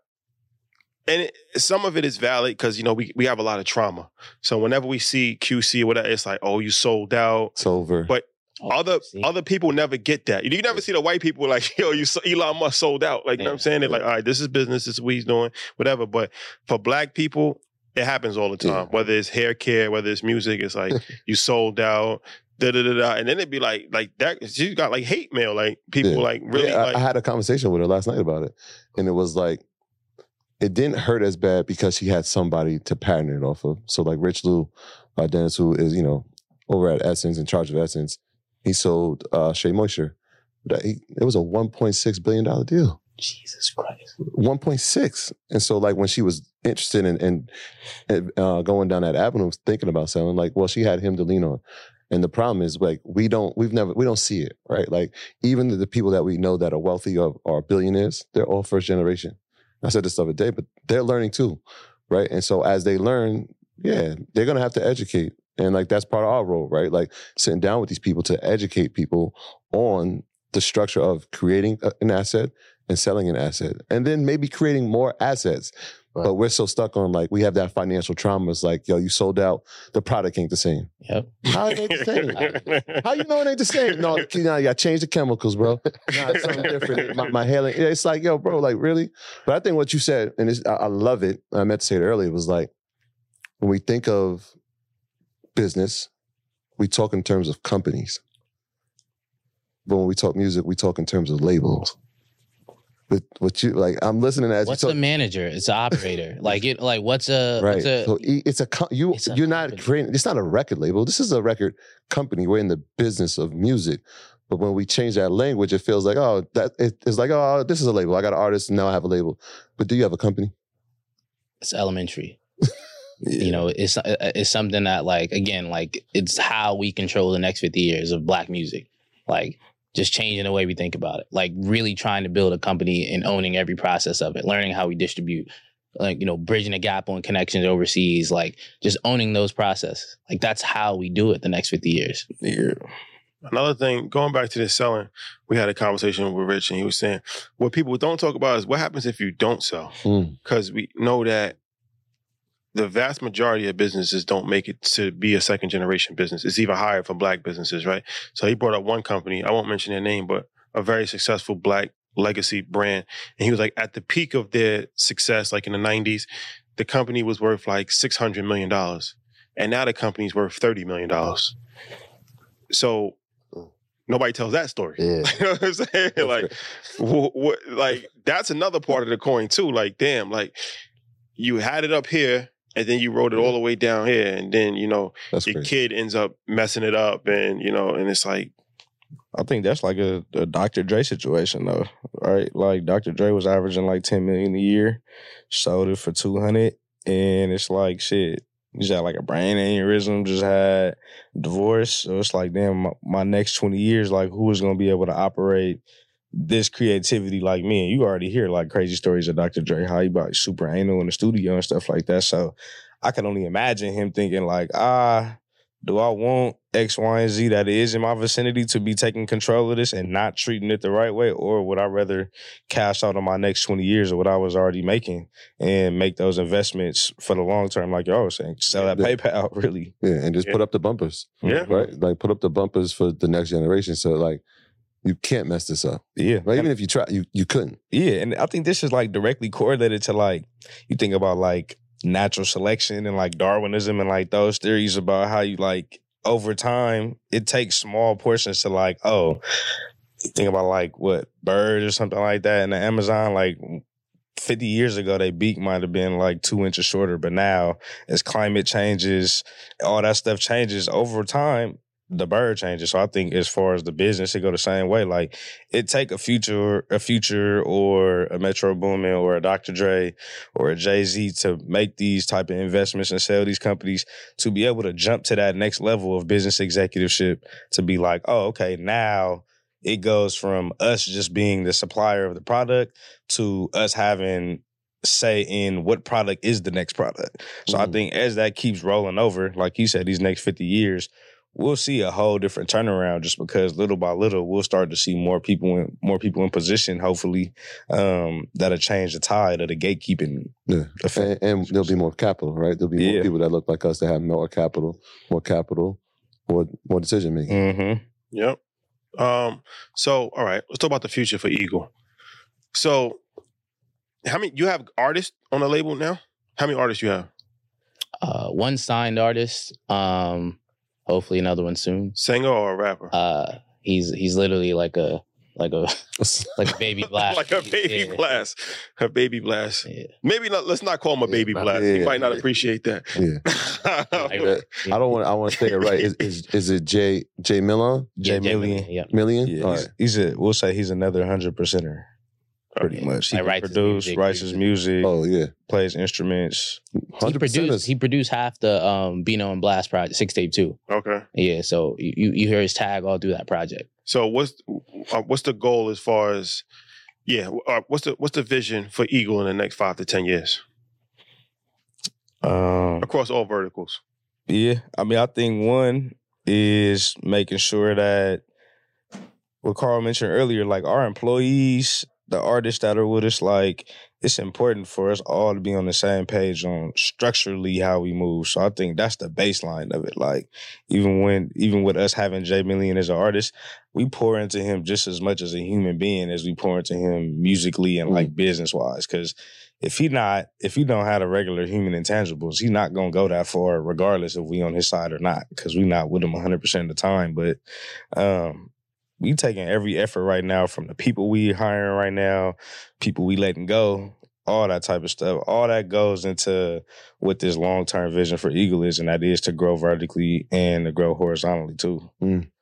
And it, some of it is valid because, you know, we, we have a lot of trauma. So whenever we see Q C or whatever, it's like, oh, you sold out. It's over. But oh, other see? other people never get that. You never see the white people like, yo, you so- Elon Musk sold out. Like, you know what I'm saying? They're like, all right, this is business, this is what he's doing, whatever. But for Black people, it happens all the time. Yeah. Whether it's hair care, whether it's music, it's like you sold out, da da da da. And then it'd be like, like that, she got like hate mail. Like people Yeah. like really Yeah, I- like I had a conversation with her last night about it, and it was like, it didn't hurt as bad because she had somebody to pattern it off of. So like Rich Lou, uh, Dennis, who is, you know, over at Essence, in charge of Essence, he sold uh, Shea Moisture. That he, it was a one point six billion dollars deal. Jesus Christ." one point six. And so like when she was interested in, in, in uh, going down that avenue, thinking about selling, like, well, she had him to lean on. And the problem is, like, we don't, we've never, we don't see it, right? Like, even the, the people that we know that are wealthy or are billionaires, they're all first generation. I said this the other day, but they're learning too, right? And so as they learn, yeah, they're going to have to educate. And like, that's part of our role, right? Like sitting down with these people to educate people on the structure of creating a- an asset and selling an asset, and then maybe creating more assets. Right. But we're so stuck on like, we have that financial trauma. It's like, yo, you sold out, the product ain't the same. Yep. How it ain't the same? How you know it ain't the same? No, you know, you gotta change the chemicals, bro. Nah, it's something different. My, my hair, it's like, yo, bro, like really? But I think what you said, and it's, I, I love it. I meant to say it earlier, was like, when we think of business, we talk in terms of companies. But when we talk music, we talk in terms of labels. But what you like, I'm listening as What's you the talk. manager? It's an operator. Like it. Like what's a Right. What's a, So e- it's a co- you. It's a you're not company. creating. It's not a record label. This is a record company. We're in the business of music, But when we change that language, it feels like, oh, that it, it's like, oh, this is a label. I got an artist, and now I have a label. But do you have a company? It's elementary. Yeah. You know, it's it's something that, like, again, like, it's how we control the next fifty years of Black music. Like, just changing the way we think about it. Like, really trying to build a company and owning every process of it, learning how we distribute, like, you know, bridging the gap on connections overseas, like, just owning those processes. Like, that's how we do it the next fifty years. Yeah. Another thing, going back to this selling, we had a conversation with Rich, and he was saying, what people don't talk about is what happens if you don't sell. Because mm. we know that the vast majority of businesses don't make it to be a second generation business. It's even higher for Black businesses, right? So he brought up one company, I won't mention their name, but a very successful Black legacy brand. And he was like, at the peak of their success, like in the nineties, the company was worth like six hundred million dollars. And now the company's worth thirty million dollars. So nobody tells that story. Yeah. You know what I'm saying? Like, wh- wh- like, that's another part of the coin too. Like, damn, like, you had it up here, and then you wrote it all the way down here, and then, you know, that's your crazy. Kid ends up messing it up, and, you know, and it's like. I think that's like a, a Doctor Dre situation, though, right? Like, Doctor Dre was averaging like ten million dollars a year, sold it for two hundred, and it's like, shit, you just had like a brain aneurysm, just had divorce, so it's like, damn, my, my next twenty years, like, who is going to be able to operate this creativity like me? And you already hear like crazy stories of Doctor Dre, how he about super anal in the studio and stuff like that. So I can only imagine him thinking like, ah, do I want X, Y, and Z that is in my vicinity to be taking control of this and not treating it the right way? Or would I rather cash out on my next twenty years of what I was already making and make those investments for the long term, like y'all was saying, sell that yeah. PayPal, really. Yeah, and just yeah. put up the bumpers. Yeah. Right? Like, put up the bumpers for the next generation. So, like, you can't mess this up. Yeah. Right? Even if you try, you, you couldn't. Yeah. And I think this is like directly correlated to, like, you think about like natural selection and like Darwinism and like those theories about how you, like, over time, it takes small portions to, like, oh, you think about like what, birds or something like that in the Amazon, like fifty years ago, their beak might have been like two inches shorter. But now as climate changes, all that stuff changes over time, the bird changes. So I think as far as the business, it go the same way. Like, it take a future, a future or a Metro Boomin or a Doctor Dre or a Jay-Z to make these type of investments and sell these companies to be able to jump to that next level of business executiveship to be like, oh, okay, now it goes from us just being the supplier of the product to us having say in what product is the next product. So mm-hmm. I think as that keeps rolling over, like you said, these next fifty years, we'll see a whole different turnaround just because little by little we'll start to see more people in more people in position, hopefully, um, that'll change the tide of the gatekeeping. Yeah, and, and there'll be more capital, right? There'll be yeah. more people that look like us that have more capital, more capital, more more decision making. Mm-hmm. Yep. Um. So, all right, let's talk about the future for Eagle. So, how many you have artists on the label now? How many artists you have? Uh, one signed artist. Um. Hopefully another one soon. Singer or a rapper? Uh, he's he's literally like a like a like a baby blast. Like a baby yeah. blast. A baby blast. Yeah. Maybe not. Let's not call him a baby yeah, blast. Yeah, he might not yeah. appreciate that. Yeah. I don't want. I want to say it right. Is is, is it Jay Jay Million? Jay Million. Yeah. Million. Yeah, he's, right. he's a. We'll say he's another hundred percenter. Pretty okay. much. He like produces, music, writes his music. Oh yeah, plays instruments. He produced. He produced half the um, Bino and Blast project, six tape two. Okay. Yeah, so you you hear his tag all through that project. So what's uh, what's the goal as far as yeah? Uh, what's the what's the vision for Eagle in the next five to ten years? Um, across all verticals. Yeah, I mean, I think one is making sure that what Carl mentioned earlier, like our employees, the artists that are with us, like, it's important for us all to be on the same page on structurally how we move. So I think that's the baseline of it. Like, even when, even with us having Jay Million as an artist, we pour into him just as much as a human being as we pour into him musically and like business wise. Cause if he not, if he don't have the regular human intangibles, he's not going to go that far regardless if we on his side or not. Cause we not with him one hundred percent of the time. But, um, we taking every effort right now from the people we hiring right now, people we letting go, all that type of stuff. All that goes into what this long-term vision for Eagle is, and that is to grow vertically and to grow horizontally too. Mm.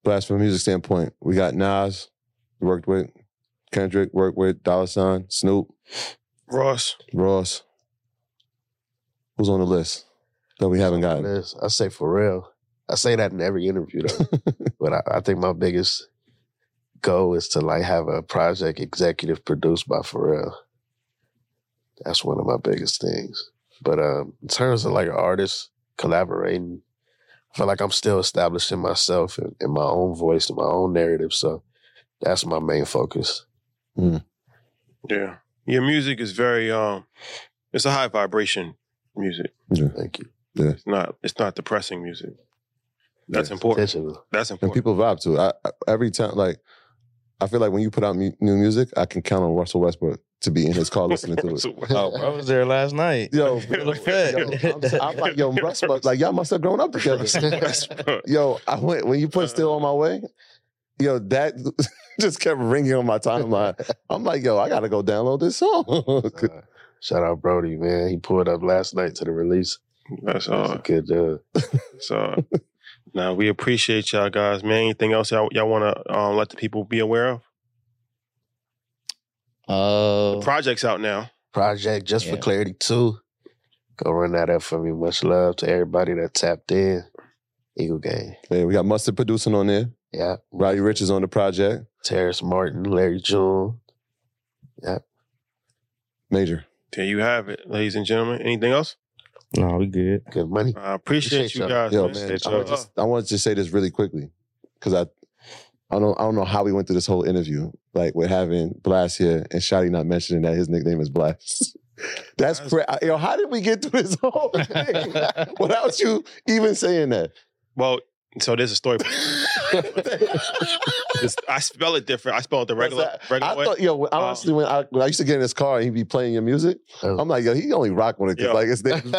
Blast from a music standpoint, we got Nas, worked with Kendrick, worked with Dollar Sign, Snoop, Ross, Ross. Who's on the list that we haven't gotten? This, I say Pharrell. I say that in every interview though, but I, I think my biggest goal is to like have a project executive produced by Pharrell. That's one of my biggest things. But um, in terms of like an artist collaborating, I feel like I'm still establishing myself in, in my own voice and my own narrative. So that's my main focus. Mm. Yeah. Your music is very, um, it's a high vibration music. Yeah. Thank you. Yeah. It's not, it's not depressing music. That's Yeah, important. intentional. That's And important. people vibe to it. I, I, every time, like, I feel like when you put out mu- new music, I can count on Russell Westbrook to be in his car listening to it. Oh, bro, I was there last night. Yo, Feel yo, effect. I'm, I'm like, yo, Russell, like, y'all must have grown up together. Yo, I went, when you put Still On My Way, yo, that just kept ringing on my timeline. I'm like, yo, I gotta go download this song. Uh, shout out Brody, man. He pulled up last night to the release. That's That's a all. good job. So, now we appreciate y'all guys, man. Anything else y'all, y'all want to um, let the people be aware of? Uh, Project's out now. Project Just for Yeah. Clarity two. Go run that up for me. Much love to everybody that tapped in. Eagle Gang. Yeah, we got Mustard producing on there. Yeah. Roddy Rich is on the project. Terrence Martin, Larry June. Yeah. Major. There you have it, ladies and gentlemen. Anything else? No, we good. Good money. I appreciate, Appreciate you y'all. guys, Yo, man. man, Appreciate I y'all. want, to just, I want to just say this really quickly because I, I don't, I don't know how we went through this whole interview, like with having Blast here and Shotty not mentioning that his nickname is Blast. That's That's- crazy. Yo, how did we get through this whole thing without you even saying that? Well, so there's a story. It's- I spell it different. I spell it the regular, What's that? regular I way. thought, yo, honestly, when I when I used to get in his car and he'd be playing your music, Oh. I'm like, yo, he only rock with it because Yo. like his name. Is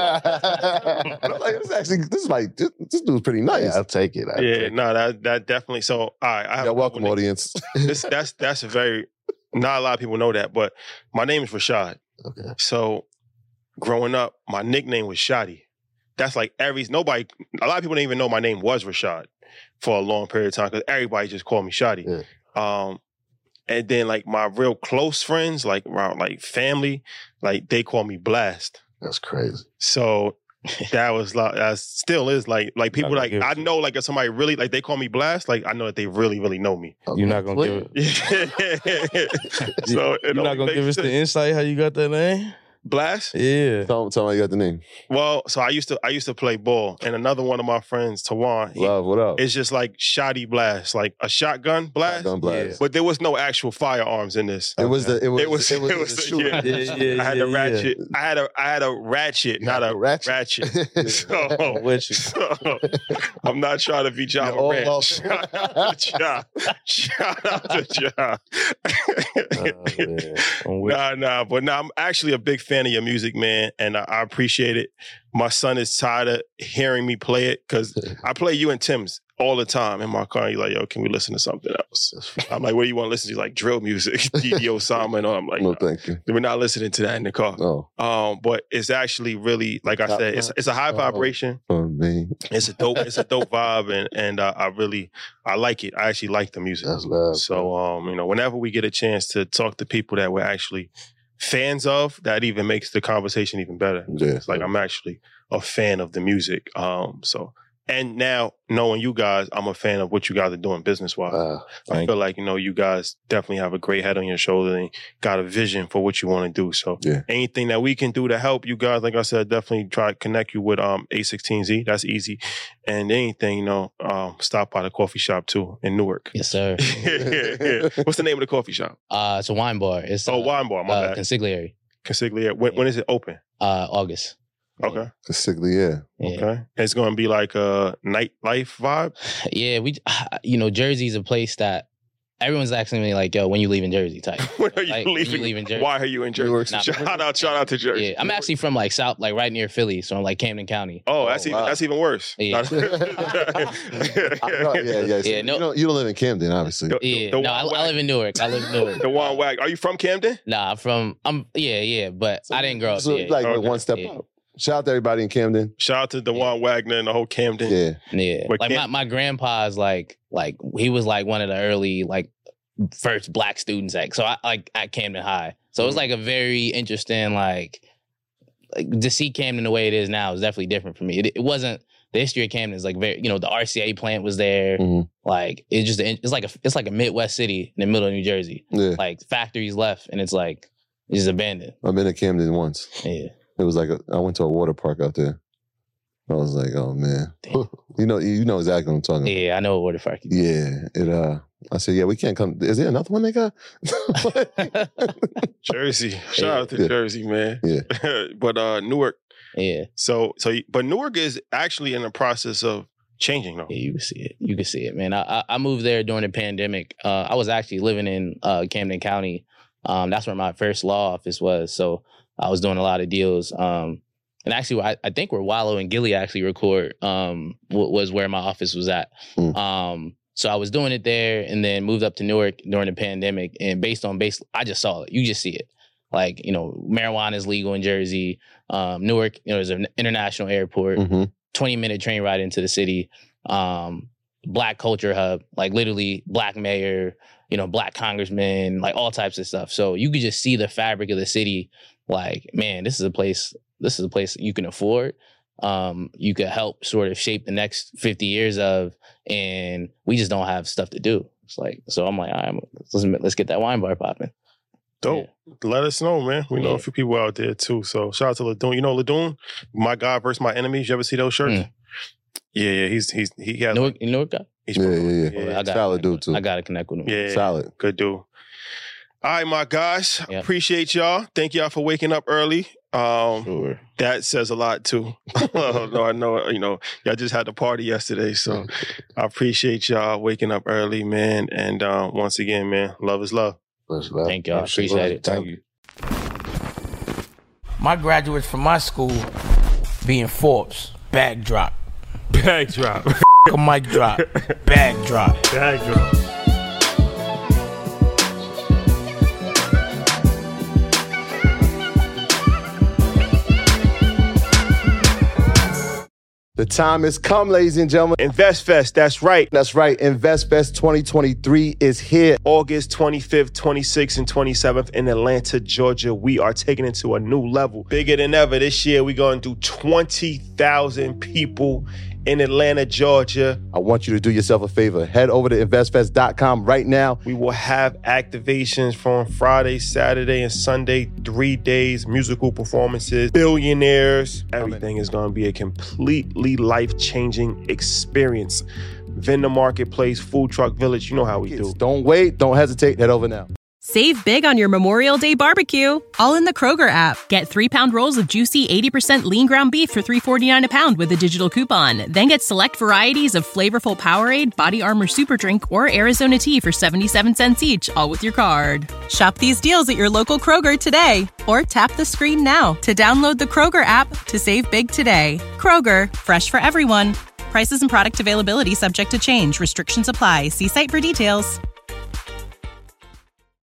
But I'm like, this is actually, this is like, this, this dude's pretty nice. Yeah, I'll take it. I'll yeah, take it. no, that that definitely. So, all right, I have Yeah, a welcome, couple audience. names. This, that's that's a very not a lot of people know that, but my name is Rashad. Okay. So, growing up, my nickname was Shotty. That's like every nobody. A lot of people didn't even know my name was Rashad for a long period of time because everybody just called me Shotty. Yeah. Um, and then like my real close friends, like around like family, like they call me Blast. That's crazy. So that was like that still is like like people gonna like give it I to you. know like if somebody really like they call me Blast, like I know that they really really know me. You're not gonna Wait. so give it You're only not gonna makes give us the sense. insight how you got that name? Blast. Yeah. Tell him, tell him you got the name. Well, so I used to I used to play ball, and another one of my friends, Tawan, he, Love, what up? it's just like Shotty Blast, like a shotgun blast. Shotgun blast. But there was no actual firearms in this. It was the it was It was it was, it was the the- shooter. yeah. Yeah, yeah, I had yeah, a yeah. ratchet. I had a I had a ratchet, You not had a a ratchet? ratchet. so, I'm with you. so, I'm not trying to be John You're all Morant. off. Shout out to Ja. Shout out to Ja. Oh, man. I'm with Nah, nah, but nah, I'm actually a big fan of your music, man, and I, I appreciate it. My son is tired of hearing me play it because I play you and Tim's all the time in my car. He's like, yo, can we listen to something else? I'm like, what do you want to listen to? He's like, drill music, D D Osama and all. I'm like, No, nah, thank you. we're not listening to that in the car. Oh, Um, but it's actually really, like I said, it's it's a high vibration. for me. It's a dope, it's a dope vibe, and and uh, I really I like it. I actually like the music. That's love. So um, you know, whenever we get a chance to talk to people that we're actually fans of, that even makes the conversation even better. Yeah. It's like I'm actually a fan of the music. Um, so and now knowing you guys, I'm a fan of what you guys are doing business wise. Wow. I Thank feel like, you know, you guys definitely have a great head on your shoulder and got a vision for what you want to do. So Yeah. anything that we can do to help you guys, like I said, definitely try to connect you with um A sixteen Z. That's easy. And anything, you know, um, stop by the coffee shop too in Newark. yes, sir. What's the name of the coffee shop? Uh, it's a wine bar. It's Oh, uh, wine bar. My uh, bad. Consigliere. Consigliere. When, when is it open? Uh, August. Okay. Sickly, yeah. Yeah. Okay. It's going to be like a nightlife vibe. Yeah, we, you know, Jersey's a place that everyone's asking me like, yo, when you leaving Jersey type. When are you Like, when you leaving? leaving Jersey? Why are you in Jersey? Newark. Nah, shout out, shout out to Jersey. Yeah, I'm actually from like South, like right near Philly, so I'm like Camden County. Oh, that's Oh, even wow. that's even worse. Yeah. I know, yeah, yeah. so Yeah, no- you, don't, you don't live in Camden, obviously. The- Yeah, the no, I, wine I live in Newark. I live in Newark. The wine wag. Are you from Camden? Nah, I'm from I'm yeah, yeah, but I didn't grow up So, there. like Okay. one step Yeah. up. Shout out to everybody in Camden. Shout out to DeJuan Wagner and the whole Camden. Yeah. Yeah. But like Cam- my, my grandpa's like like he was like one of the early like first black students at so I like at Camden High. So it was like a very interesting like like to see Camden the way it is now is definitely different for me. It, it wasn't the history of Camden is like very you know the R C A plant was there. Mhm. Like it's just it's like a it's like a Midwest city in the middle of New Jersey. Yeah. Like factories left and it's like it's just abandoned. I've been to Camden once. Yeah. It was like a, I went to a water park out there. I was like, oh man, you know, you know exactly what I'm talking about. Yeah, I know what water park. Yeah, it. Uh, I said, yeah, we can't come. Is there another one they got? Jersey. Shout out to Yeah. Jersey, man. Yeah. But uh, Newark. Yeah. So so, but Newark is actually in the process of changing, though. Yeah, you can see it. You can see it, man. I I, I moved there during the pandemic. Uh, I was actually living in uh, Camden County. Um, that's where my first law office was. So I was doing a lot of deals. Um, and actually, I, I think where Wallow and Gilly actually record um, w- was where my office was at. Mm. Um, so I was doing it there, and then moved up to Newark during the pandemic. And based on base, I just saw it. You just see it. Like you know, marijuana is legal in Jersey. Um, Newark, you know, there's an international airport. Mm-hmm. twenty minute train ride into the city. Um, black culture hub, like literally black mayor, you know, black congressman, like all types of stuff. So you could just see the fabric of the city. Like, man, this is a place, this is a place that you can afford. Um, you could help sort of shape the next fifty years of, and we just don't have stuff to do. It's like, so I'm like, all right, let's, let's get that wine bar popping. Dope. Let us know, man. We know Yeah. a few people out there too. So shout out to Ladune. You know Ladune? My God versus my enemies. You ever see those shirts? Mm. Yeah, yeah. He's he's he has Newark, you know what, guy? he's Yeah, from yeah, Newark. yeah. I got Solid dude too. I got to connect with him. Yeah, Solid. good dude. All right, my guys. Yeah. Appreciate y'all. Thank y'all for waking up early. Um, Sure. that says a lot too. no, I know, you know, y'all just had the party yesterday, so I appreciate y'all waking up early, man. And um, once again, man, love is love. Much love. Thank y'all. Appreciate Appreciate it. Thank you. My graduates from my school being Forbes, bag drop. Bag drop. A mic drop, bag drop. Bag drop. The time has come, ladies and gentlemen. InvestFest, that's right. That's right. InvestFest twenty twenty-three is here. August twenty-fifth, twenty-sixth, and twenty-seventh in Atlanta, Georgia. We are taking it to a new level. Bigger than ever this year. We're going to do twenty thousand people in Atlanta, Georgia. I want you to do yourself a favor. Head over to invest fest dot com right now. We will have activations from Friday, Saturday, and Sunday, three days, musical performances, billionaires. Everything is going to be a completely life-changing experience. Vendor marketplace, food truck village, you know how we do. Don't wait. Don't hesitate. Head over now. Save big on your Memorial Day barbecue, all in the Kroger app. Get three pound rolls of juicy eighty percent lean ground beef for three forty-nine a pound with a digital coupon. Then get select varieties of flavorful Powerade, Body Armor Super Drink, or Arizona tea for seventy-seven cents each, all with your card. Shop these deals at your local Kroger today, or tap the screen now to download the Kroger app to save big today. Kroger, fresh for everyone. Prices and product availability subject to change. Restrictions apply. See site for details.